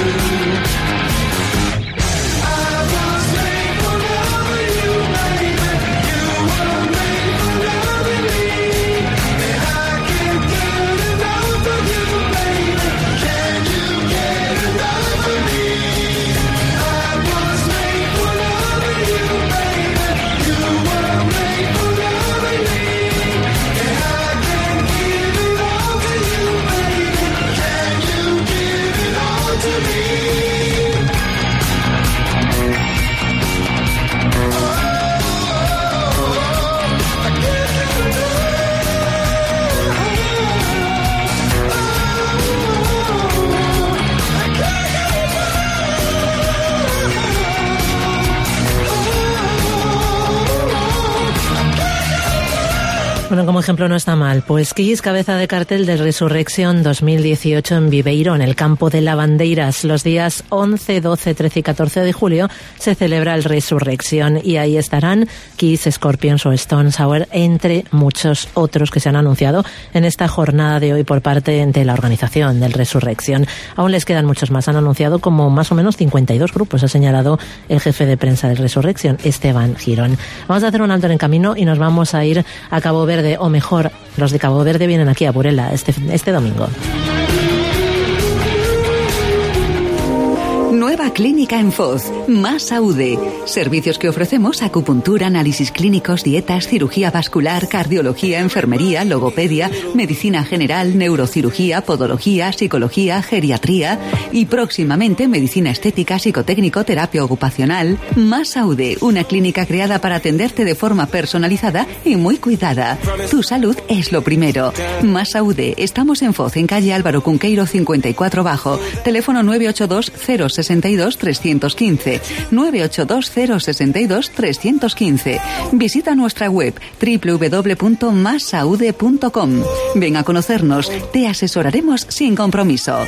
I was made for loving you, baby. You were made for loving me. And I can't get enough of you, baby. Can you get enough of me? I was made for loving you, baby. You were made for loving me. And I can't give it all to you, baby. Can you give it all to me? Bueno, como ejemplo no está mal. Pues Kiss, cabeza de cartel de Resurrection 2018 en Viveiro, en el campo de Lavandeiras. Los días 11, 12, 13 y 14 de julio se celebra el Resurrection y ahí estarán Kiss, Scorpions o Stone Sour, entre muchos otros que se han anunciado en esta jornada de hoy por parte de la organización del Resurrection. Aún les quedan muchos más. Han anunciado como más o menos 52 grupos, ha señalado el jefe de prensa del Resurrection, Esteban Girón. Vamos a hacer un alto en el camino y nos vamos a ir a Cabo Verde, o mejor, los de Cabo Verde vienen aquí a Burela este domingo. Nueva clínica en Foz, Más Aude. Servicios que ofrecemos: acupuntura, análisis clínicos, dietas, cirugía vascular, cardiología, enfermería, logopedia, medicina general, neurocirugía, podología, psicología, geriatría y próximamente medicina estética, psicotécnico, terapia ocupacional. Más Aude, una clínica creada para atenderte de forma personalizada y muy cuidada. Tu salud es lo primero. Más Aude, estamos en Foz, en calle Álvaro Cunqueiro 54 Bajo, teléfono 982 062 315, 982 062 315. Visita nuestra web www.masaude.com. Ven a conocernos, te asesoraremos sin compromiso.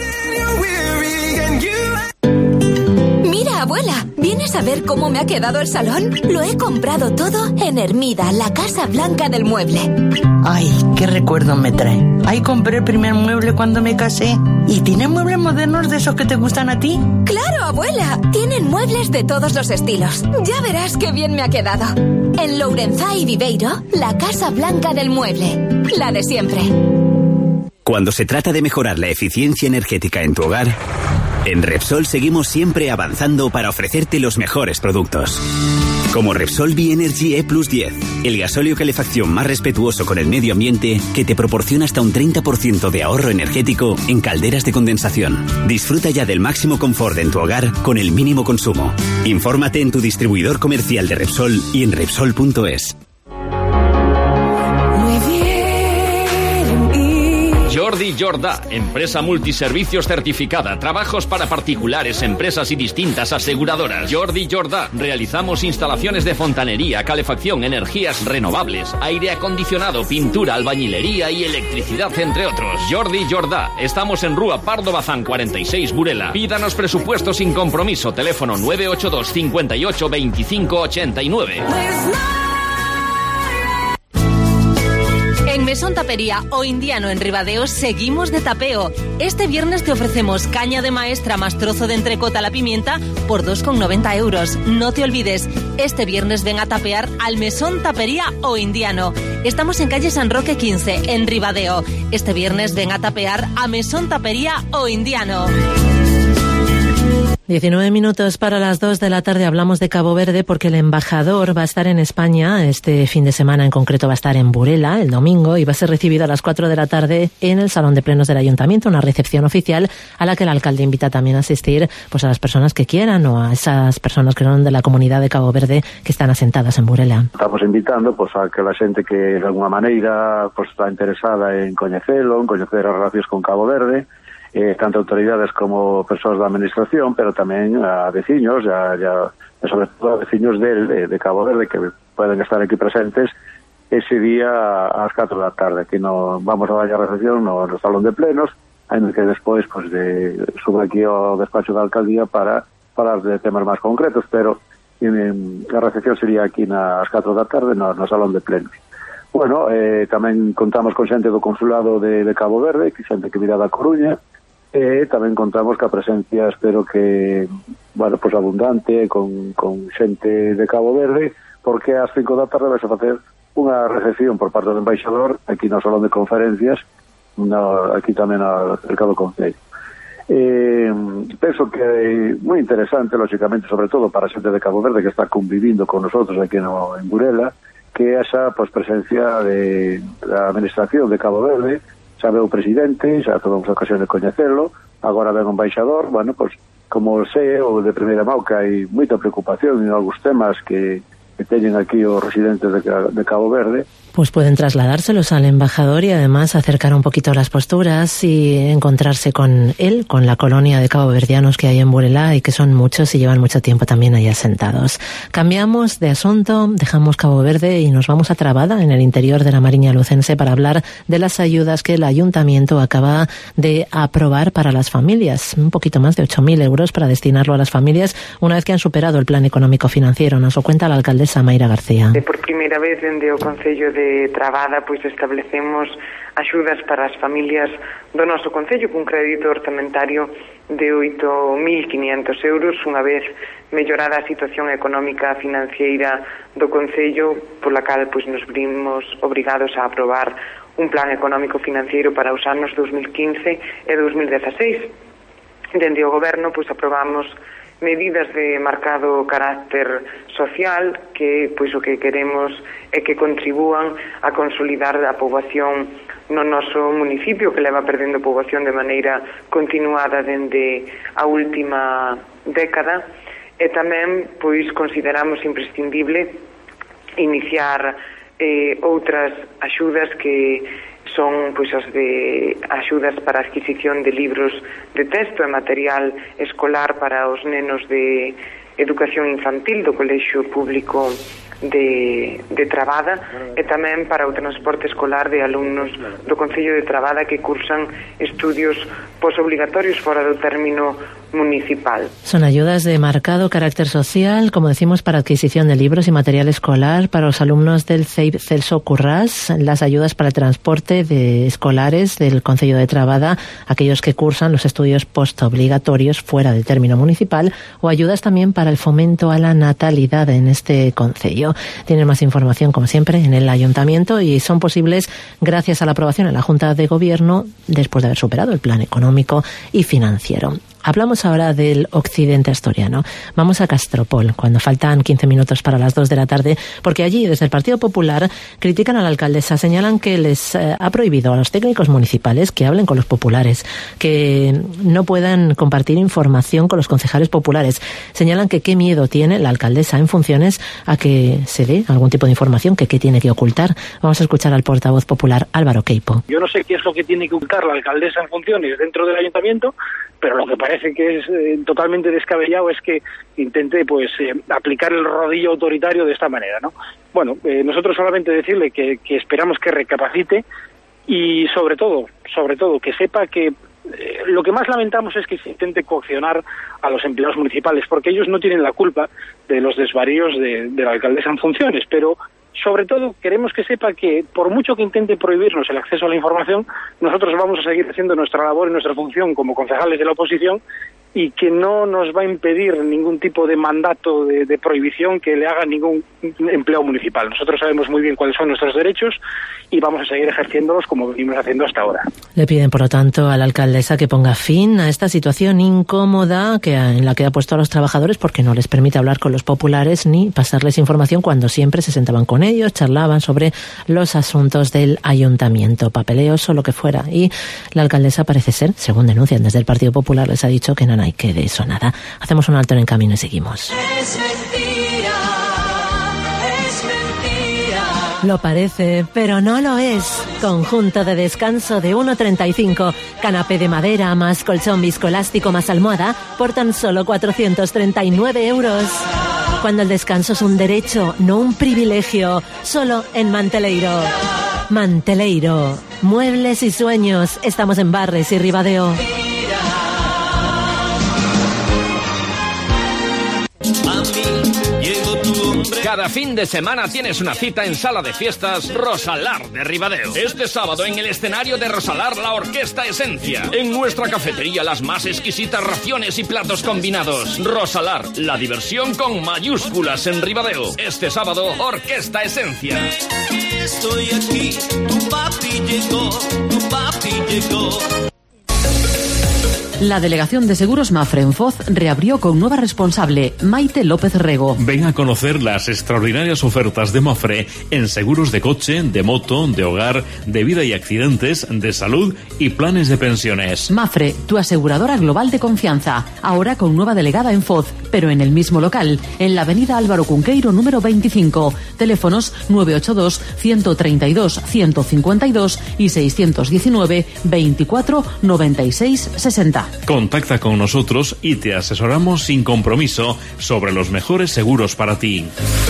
Mira, abuela, ¿vienes a ver cómo me ha quedado el salón? Lo he comprado todo en Hermida, la Casa Blanca del Mueble. Ay, qué recuerdo me trae. Ahí compré el primer mueble cuando me casé. ¿Y tienen muebles modernos de esos que te gustan a ti? ¡Claro, abuela! Tienen muebles de todos los estilos. Ya verás qué bien me ha quedado. En Lourenzá y Viveiro, la Casa Blanca del Mueble. La de siempre. Cuando se trata de mejorar la eficiencia energética en tu hogar, en Repsol seguimos siempre avanzando para ofrecerte los mejores productos. Como Repsol B-Energy E+10, el gasóleo calefacción más respetuoso con el medio ambiente que te proporciona hasta un 30% de ahorro energético en calderas de condensación. Disfruta ya del máximo confort en tu hogar con el mínimo consumo. Infórmate en tu distribuidor comercial de Repsol y en Repsol.es. Jordi Jordá, empresa multiservicios certificada, trabajos para particulares, empresas y distintas aseguradoras. Jordi Jordá, realizamos instalaciones de fontanería, calefacción, energías renovables, aire acondicionado, pintura, albañilería y electricidad, entre otros. Jordi Jordá, estamos en Rúa Pardo Bazán 46, Burela. Pídanos presupuesto sin compromiso, teléfono 982 58 25 89. En Mesón Tapería o Indiano en Ribadeo seguimos de tapeo. Este viernes te ofrecemos caña de maestra más trozo de entrecota a la pimienta por 2,90 euros. No te olvides, este viernes ven a tapear al Mesón Tapería o Indiano. Estamos en calle San Roque 15, en Ribadeo. Este viernes ven a tapear a Mesón Tapería o Indiano. 19 minutos para las 2 de la tarde. Hablamos de Cabo Verde porque el embajador va a estar en España este fin de semana. En concreto va a estar en Burela el domingo y va a ser recibido a las 4 de la tarde en el Salón de Plenos del Ayuntamiento, una recepción oficial a la que el alcalde invita también a asistir pues a las personas que quieran o a esas personas que son de la comunidad de Cabo Verde que están asentadas en Burela. Estamos invitando pues a que la xente que de alguna maneira pues está interesada en coñecelo, en coñecer as relacións con Cabo Verde, tanto autoridades como persoas da administración, pero tamén a veciños, e sobre todo a veciños de Cabo Verde que poden estar aquí presentes ese día ás 4 da tarde. Aquí vamos a dar a recepción no Salón de Plenos, en que despois pues, sube aquí ao despacho da alcaldía para falar de temas máis concretos, pero a recepción sería aquí ás 4 da tarde no Salón de Plenos. Bueno, tamén contamos con xente do Consulado de Cabo Verde, que xente que virá da Coruña, e tamén contamos ca presencia, espero que, bueno, pues abundante, con xente de Cabo Verde, porque ás 5 da tarde vais a facer unha recepción por parte do embaixador aquí no Salón de Conferencias, aquí tamén ao Cabo Concello. Penso que é moi interesante, lógicamente, sobre todo para a xente de Cabo Verde que está convivindo con nosotros aquí en Burela, que esa pues, presencia da administración de Cabo Verde. Xa ve o presidente, xa tomamos a ocasión de coñecelo, agora ven o embaixador, bueno, pues, como sei, o de primeira mão que hai moita preocupación en algúns temas que teñen aquí os residentes de Cabo Verde. Pues pueden trasladárselos al embajador y además acercar un poquito las posturas y encontrarse con él, con la colonia de caboverdianos que hay en Burela y que son muchos y llevan mucho tiempo también allá sentados. Cambiamos de asunto, dejamos Cabo Verde y nos vamos a Trabada, en el interior de la Mariña Lucense, para hablar de las ayudas que el ayuntamiento acaba de aprobar para las familias. Un poquito más de 8.000 euros para destinarlo a las familias una vez que han superado el plan económico financiero. Nos lo cuenta la alcaldesa Mayra García. Por primeira vez dende o Concello de Trabada pois establecemos axudas para as familias do noso Concello cun crédito orzamentario de 8.500 euros, unha vez mellorada a situación económica financiera do Concello, pola cal pois nos vimos obrigados a aprobar un plan económico financiero para os anos 2015 e 2016. Dende o Goberno pois aprobamos medidas de marcado carácter social que pois o que queremos é que contribúan a consolidar a poboación no noso municipio, que leva perdendo poboación de maneira continuada dende a última década, e tamén pois consideramos imprescindible iniciar outras axudas que son pois as de axudas para a adquisición de libros de texto e material escolar para os nenos de educación infantil do Colexio Público de Trabada e tamén para o transporte escolar de alumnos do Concello de Trabada que cursan estudios posobligatorios fora do término municipal. Son ayudas de marcado carácter social, como decimos, para adquisición de libros y material escolar para los alumnos del CEIP Celso Currás, las ayudas para el transporte de escolares del Concello de Trabada, aquellos que cursan los estudios postobligatorios fuera del término municipal, o ayudas también para el fomento a la natalidad en este concello. Tienen más información, como siempre, en el Ayuntamiento y son posibles gracias a la aprobación en la Junta de Gobierno después de haber superado el plan económico y financiero. Hablamos ahora del occidente asturiano. Vamos a Castropol, cuando faltan 15 minutos para las 2 de la tarde, porque allí, desde el Partido Popular, critican a la alcaldesa, señalan que les ha prohibido a los técnicos municipales que hablen con los populares, que no puedan compartir información con los concejales populares. Señalan que qué miedo tiene la alcaldesa en funciones a que se dé algún tipo de información que tiene que ocultar. Vamos a escuchar al portavoz popular Álvaro Queipo. Yo no sé qué es lo que tiene que ocultar la alcaldesa en funciones dentro del ayuntamiento, pero lo que parece que es totalmente descabellado es que intente aplicar el rodillo autoritario de esta manera, ¿no? Bueno, nosotros solamente decirle que esperamos que recapacite y sobre todo que sepa que lo que más lamentamos es que se intente coaccionar a los empleados municipales, porque ellos no tienen la culpa de los desvaríos de la alcaldesa en funciones, pero sobre todo queremos que sepa que por mucho que intente prohibirnos el acceso a la información, nosotros vamos a seguir haciendo nuestra labor y nuestra función como concejales de la oposición y que no nos va a impedir ningún tipo de mandato de prohibición que le haga ningún empleo municipal. Nosotros sabemos muy bien cuáles son nuestros derechos y vamos a seguir ejerciéndolos como venimos haciendo hasta ahora. Le piden, por lo tanto, a la alcaldesa que ponga fin a esta situación incómoda en la que ha puesto a los trabajadores, porque no les permite hablar con los populares ni pasarles información cuando siempre se sentaban con ellos, charlaban sobre los asuntos del ayuntamiento, papeleos o lo que fuera. Y la alcaldesa parece ser, según denuncian desde el Partido Popular, les ha dicho que no hay que de eso nada. Hacemos un alto en el camino y seguimos. Es mentira, es mentira. Lo parece, pero no lo es. Conjunto de descanso de 1,35, canapé de madera más colchón viscoelástico más almohada por tan solo 439 euros. Cuando el descanso es un derecho, no un privilegio, solo en Manteleiro. Manteleiro, muebles y sueños. Estamos en Barres y Ribadeo. Cada fin de semana tienes una cita en Sala de Fiestas Rosalar de Ribadeo. Este sábado en el escenario de Rosalar la Orquesta Esencia. En nuestra cafetería las más exquisitas raciones y platos combinados. Rosalar, la diversión con mayúsculas en Ribadeo. Este sábado, Orquesta Esencia. Estoy aquí, tu papi llegó. La Delegación de Seguros Mafre en Foz reabrió con nueva responsable, Maite López Rego. Ven a conocer las extraordinarias ofertas de Mafre en seguros de coche, de moto, de hogar, de vida y accidentes, de salud y planes de pensiones. Mafre, tu aseguradora global de confianza, ahora con nueva delegada en Foz, pero en el mismo local, en la avenida Álvaro Cunqueiro número 25. Teléfonos 982 132 152 y 619 24 96 60. Contacta con nosotros y te asesoramos sin compromiso sobre los mejores seguros para ti.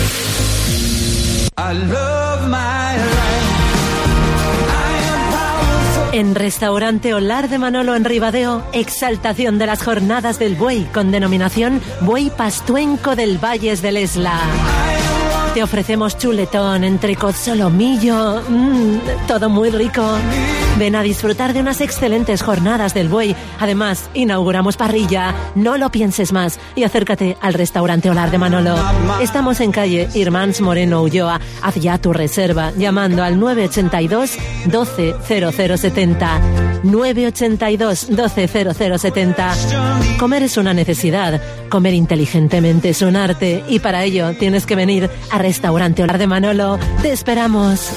En Restaurante Olar de Manolo en Ribadeo, exaltación de las jornadas del buey con denominación Buey Pastuenco del Valles del Esla. Te ofrecemos chuletón, entrecot, solomillo, todo muy rico. Ven a disfrutar de unas excelentes jornadas del buey. Además, inauguramos parrilla. No lo pienses más y acércate al Restaurante Olar de Manolo. Estamos en calle Irmáns Moreno Ulloa. Haz ya tu reserva llamando al 982 12 0070. 982 12 0070. Comer es una necesidad. Comer inteligentemente es un arte y para ello tienes que venir a Restaurante Olar de Manolo. Te esperamos.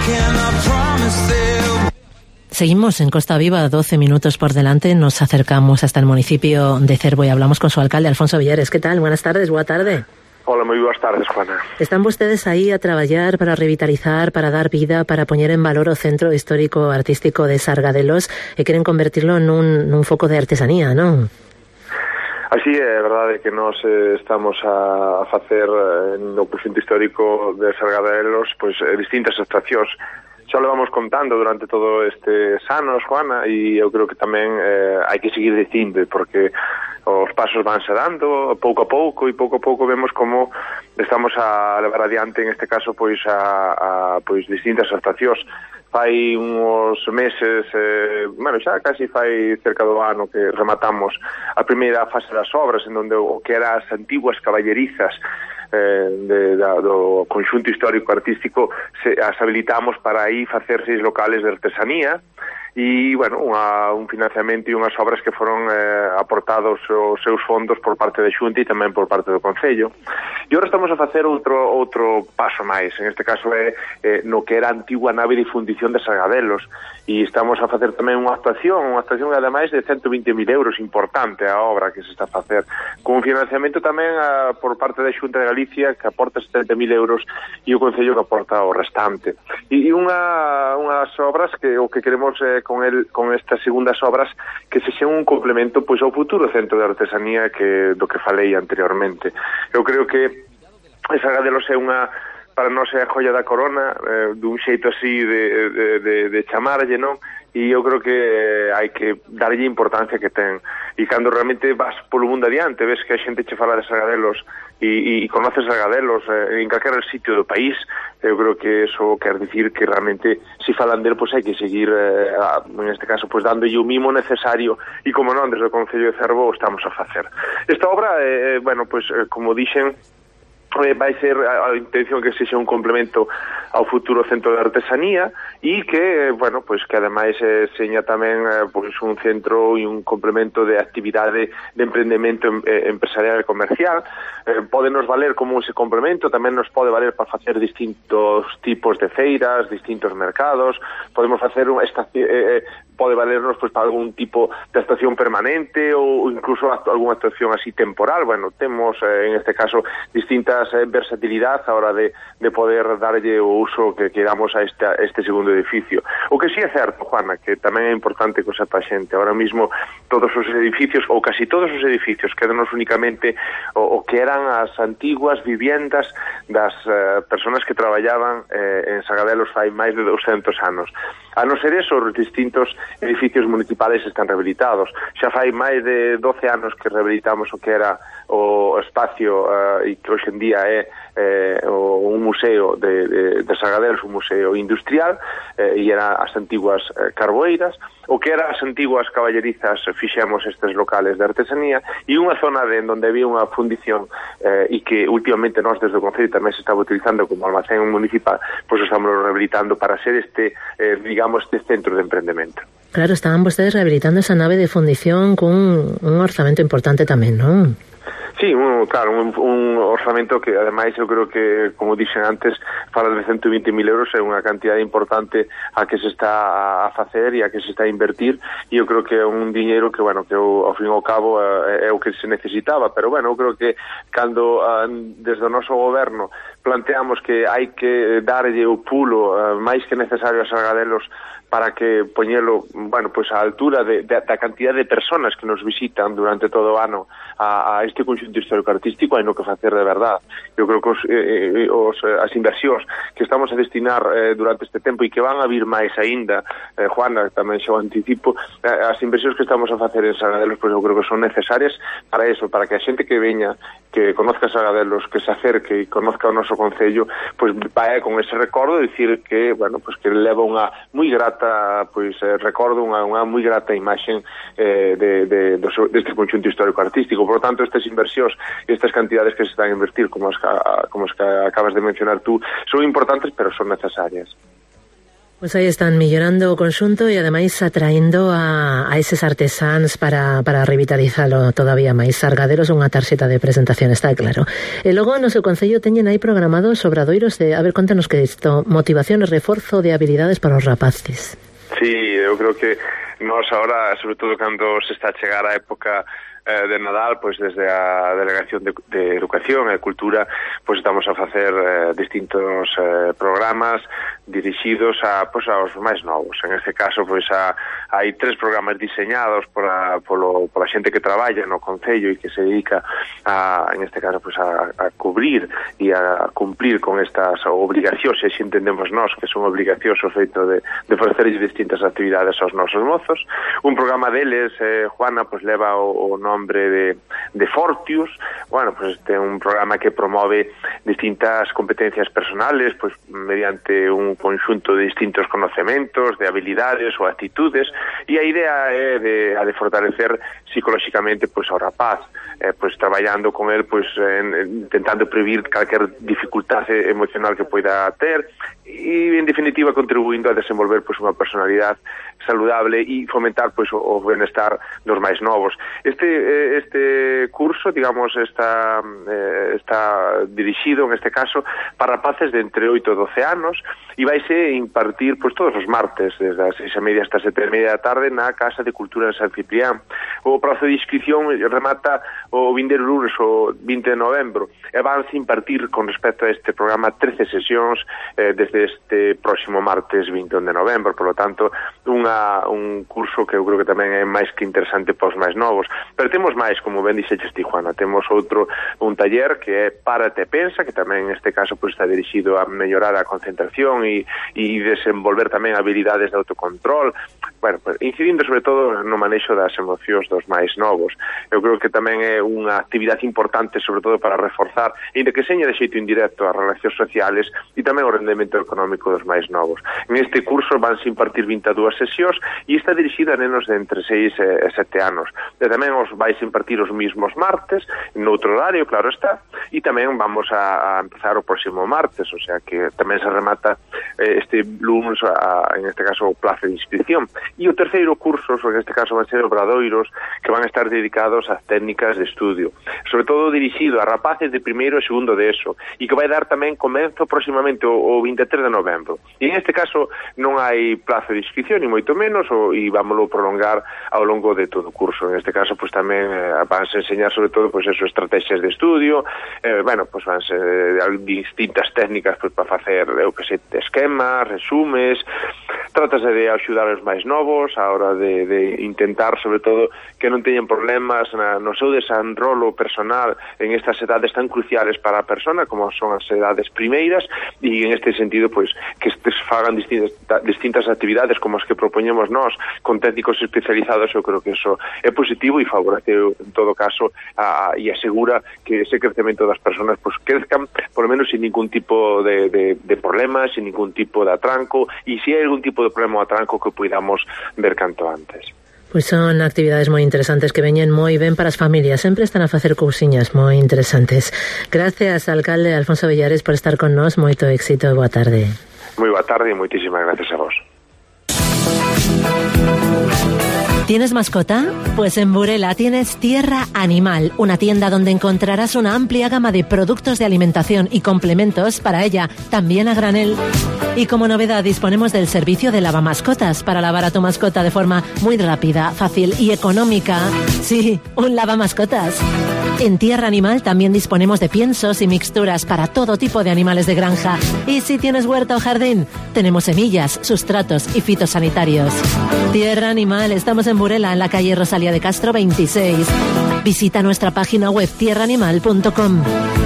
Seguimos en Costa Viva, 12 minutos por delante. Nos acercamos hasta el municipio de Cervo y hablamos con su alcalde, Alfonso Villares. ¿Qué tal? Buenas tardes, buena tarde. Hola, moi boas tardes, Juana. Están vostedes aí a traballar para revitalizar, para dar vida, para poñer en valor o Centro Histórico Artístico de Sargadelos e queren convertirlo nun foco de artesanía, non? Así é, verdade que nós estamos a facer no Centro Histórico de Sargadelos pois distintas atraccións. Xa lo vamos contando durante todo estes anos, Juana, e eu creo que tamén hai que seguir dicindo, porque os pasos vanse dando pouco a pouco vemos como estamos a levar adiante en este caso pois a pois distintas atraccións. Fai uns meses, xa casi fai cerca do ano que rematamos a primeira fase das obras en donde o que eran as antiguas caballerizas do conxunto histórico artístico as habilitamos para aí facer 6 locales de artesanía e, bueno, un financiamento e unhas obras que foron aportados os seus fondos por parte da Xunta e tamén por parte do Concello. E agora estamos a facer outro paso máis, en este caso é no que era a antigua nave de fundición de Sargadelos, e estamos a facer tamén unha actuación ademais de 120.000 euros, importante a obra que se está a facer, con un financiamento tamén por parte da Xunta de Galicia que aporta 70.000 euros e o Concello que aporta o restante. E unhas obras que o que queremos con estas segundas obras que se xen un complemento pois ao futuro Centro de Artesanía do que falei anteriormente. Eu creo que Sargadelos é para nós é a joia da corona, dun xeito así de chamarlle, non? e eu creo que hai que darlle importancia que ten. E cando realmente vas polo mundo adiante, ves que a xente che fala de Sargadelos e conoces Sargadelos en calquera sitio do país, eu creo que eso quer dicir que realmente se falan del, pois hai que seguir en este caso, pois dándolle o mimo necesario, e como non, desde o Concello de Cervo estamos a facer. Esta obra, bueno, pois como dixen, vai ser a intención que sexa un complemento ao futuro centro de artesanía e que, bueno, pois que ademais seña tamén pois un centro e un complemento de actividade de emprendemento empresarial e comercial. Pódenos valer como ese complemento, tamén nos pode valer para facer distintos tipos de feiras, distintos mercados, podemos facer pode valernos pois para algún tipo de actuación permanente ou incluso algunha actuación así temporal. Bueno, temos en este caso distintas versatilidade a hora de poder darlle o uso que queramos a este segundo edificio. O que sí é certo, Juana, que tamén é importante que o sepa a xente, ahora mismo todos os edificios, ou casi todos os edificios, quedanos únicamente o que eran as antiguas viviendas das personas que traballaban en Sargadelos fai máis de 200 anos. A non ser eso, os distintos edificios municipales están rehabilitados. Xa fai máis de 12 anos que rehabilitamos o que era o espacio e que hoxe en día é un museo de Sargadelos, un museo industrial, e era as antiguas carboeiras, o que era as antiguas caballerizas, fixemos estes locales de artesanía, e unha zona onde había unha fundición e que últimamente nós desde o Concello tamén se estaba utilizando como almacén municipal, pois estamos rehabilitando para ser este centro de emprendemento. Claro, estaban vostedes rehabilitando esa nave de fundición con un orzamento importante tamén, non? Sí, claro, un orzamento que ademais eu creo que, como dixen antes, falar de 120.000 euros é unha cantidade importante a que se está a facer e a que se está a invertir, e eu creo que é un diñeiro que, bueno, que ao fin e ao cabo é o que se necesitaba, pero bueno, eu creo que cando desde o noso goberno planteamos que hai que darlle o pulo máis que necesario a Sargadelos para que poñelo, bueno, pois a altura da cantidad de personas que nos visitan durante todo o ano a este conxunto histórico-artístico, hai no que facer de verdade. Eu creo que as inversións que estamos a destinar durante este tempo e que van a vir máis aínda, Juana, tamén xa o anticipo, as inversións que estamos a facer en Sargadelos, pois eu creo que son necesarias para eso, para que a xente que veña, que conozca Sargadelos, que se acerque e conozca o noso Concello, pois vai con ese recordo dicir que, bueno, pois que leva unha moi grata recordo, unha moi grata imaxen deste conxunto histórico-artístico. Por lo tanto, estas inversións e estas cantidades que se están a invertir, como as que acabas de mencionar tú, son importantes, pero son necesarias. Pois aí están mellorando o conxunto e ademais atraendo a eses artesáns para revitalizalo todavía máis. Sargadelos unha tarxeta de presentación, está claro. E logo no seu Concello teñen aí programados obradoiros de, a ver, contanos que isto, motivación e reforzo de habilidades para os rapaces. Sí, eu creo que nós agora, sobre todo cando se está a chegar a época de Nadal, pois desde a Delegación de Educación e Cultura, pois estamos a facer distintos programas dirixidos aos máis novos. En este caso, pois hai 3 programas diseñados pola xente que traballa no Concello e que se dedica en este caso pois a cubrir e a cumplir con estas obligacións, e se entendemos nós que son obligacións o feito de ofrecerlle distintas actividades aos nosos mozos. Un programa deles, Juana, pois leva o nombre de Fortius. Bueno, pues este é un programa que promove distintas competencias personales, pues mediante un conxunto de distintos conocementos, de habilidades ou actitudes, e a idea é de fortalecer psicolóxicamente pues ao rapaz, pues traballando con el, pues intentando prevenir calquer dificultade emocional que poida ter, e en definitiva contribuindo a desenvolver pues unha personalidade saludable e fomentar pues o benestar dos máis novos. Este curso, digamos, está dirixido en este caso para rapaces de entre 8 e 12 anos e vaise impartir pues todos os martes desde as 6:30 hasta 7:30 da tarde na Casa de Cultura de San Ciprián. O prazo de inscripción remata o vindeiro lunes, o 20 de novembro, e vanse impartir con respecto a este programa 13 sesións desde desde este próximo martes 21 de novembro, por lo tanto un curso que eu creo que tamén é máis que interesante para os máis novos. Pero temos máis, como ben dixeches ti, Juana, temos un taller que é Párate e Pensa, que tamén en este caso pues, está dirixido a mellorar a concentración e desenvolver tamén habilidades de autocontrol, bueno, pues, incidindo sobre todo no manexo das emocións dos máis novos. Eu creo que tamén é unha actividade importante, sobre todo para reforzar, ainda que seña de xeito indirecto, as relacións sociales e tamén o rendemento económico dos máis novos. En este curso vanse impartir 22 sesións e está dirixida a nenos de entre 6 e 7 anos. E tamén os vais impartir os mismos martes, noutro horario, claro está, e tamén vamos a empezar o próximo martes, o sea que tamén se remata este lunes, en este caso, o plazo de inscripción. E o terceiro curso, en este caso, van ser obradoiros que van a estar dedicados ás técnicas de estudio, sobre todo dirixido a rapaces de primeiro e segundo de ESO, e que vai dar tamén comenzo próximamente o 23 de novembro. E en este caso non hai plazo de inscripción, ni moito menos, e vámoslo prolongar ao longo de todo o curso. En este caso, pues tamén vanse enseñar sobre todo pues eso, estrategias de estudio, bueno, pues vanse distintas técnicas pues, para facer, eu que sei, esquemas, resumes, trátase de axudar os máis novos a hora de intentar, sobre todo, que non teñan problemas no seu desenrolo personal en estas edades tan cruciales para a persona como son as edades primeiras, e en este sentido, pues, que fagan distintas actividades como as que propoñemos nós con técnicos especializados. Eu creo que eso é positivo e favorece en todo caso e asegura que ese crecemento das personas pues crezcan por lo menos sin ningún tipo de problemas, sin ningún tipo de atranco, e si hai algún tipo de problema o atranco que podamos ver canto antes. Pois son actividades moi interesantes que veñen moi ben para as familias. Sempre están a facer cousiñas moi interesantes. Gracias, alcalde Alfonso Villares, por estar con nós. Moito éxito e boa tarde. Moi boa tarde e moitísimas gracias a vos. ¿Tienes mascota? Pues en Burela tienes Tierra Animal, una tienda donde encontrarás una amplia gama de productos de alimentación y complementos para ella, también a granel. Y como novedad disponemos del servicio de lavamascotas para lavar a tu mascota de forma muy rápida, fácil y económica. Sí, un lavamascotas. En Tierra Animal también disponemos de piensos y mixturas para todo tipo de animales de granja. Y si tienes huerta o jardín, tenemos semillas, sustratos y fitosanitarios. Tierra Animal, estamos en Burela, en la calle Rosalía de Castro 26. Visita nuestra página web tierraanimal.com.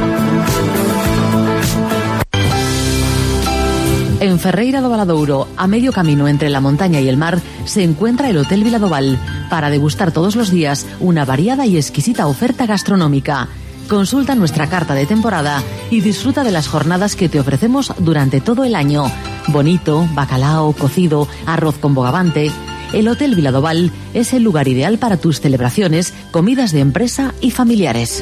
En Ferreira do Valadouro, a medio camino entre la montaña y el mar, se encuentra el Hotel Viladoval, para degustar todos los días una variada y exquisita oferta gastronómica. Consulta nuestra carta de temporada y disfruta de las jornadas que te ofrecemos durante todo el año. Bonito, bacalao, cocido, arroz con bogavante. El Hotel Viladoval es el lugar ideal para tus celebraciones, comidas de empresa y familiares.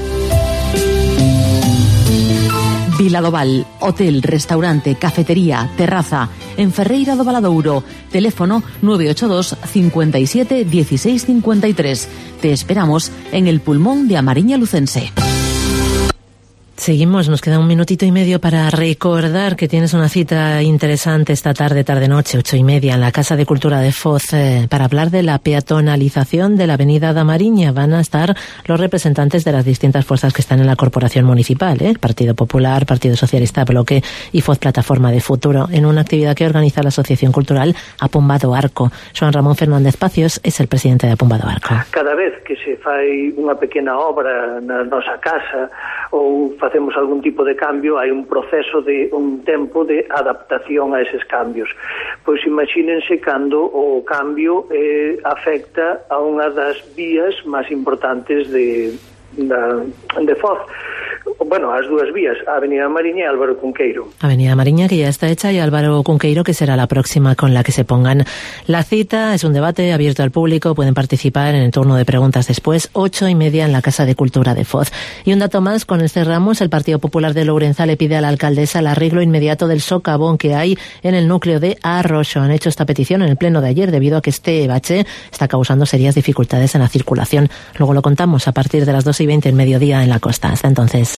Viladoval, hotel, restaurante, cafetería, terraza, en Ferreira do Valadouro, teléfono 982 57 16 53. Te esperamos en el pulmón de Amariña Lucense. Seguimos, nos queda un minutito y medio para recordar que tienes una cita interesante esta tarde-noche, 8:30, en la Casa de Cultura de Foz, para hablar de la peatonalización de la Avenida da Mariña. Van a estar los representantes de las distintas fuerzas que están en la corporación municipal, Partido Popular, Partido Socialista, Bloque y Foz Plataforma de Futuro, en una actividad que organiza la Asociación Cultural Apumba do Arco. Joan Ramón Fernández Pacios es el presidente de Apumba do Arco. Cada vez que se fai unha pequena obra na nosa casa ou facemos algún tipo de cambio, hai un proceso de un tempo de adaptación a eses cambios. Pois imagínense cando o cambio afecta a unha das vías máis importantes de Foz. Bueno, as dúas vías, a Avenida Mariña e Álvaro Cunqueiro. Avenida Mariña, que ya está hecha, y Álvaro Cunqueiro, que será la próxima con la que se pongan. La cita es un debate abierto al público, pueden participar en el turno de preguntas después, 8:30 en la Casa de Cultura de Foz. Y un dato más, con este Ramos, el Partido Popular de Lourenza le pide a la alcaldesa el arreglo inmediato del socavón que hay en el núcleo de Arroxo. Han hecho esta petición en el pleno de ayer debido a que este bache está causando serias dificultades en la circulación. Luego lo contamos a partir de las 2:20 en mediodía en la costa. Hasta entonces.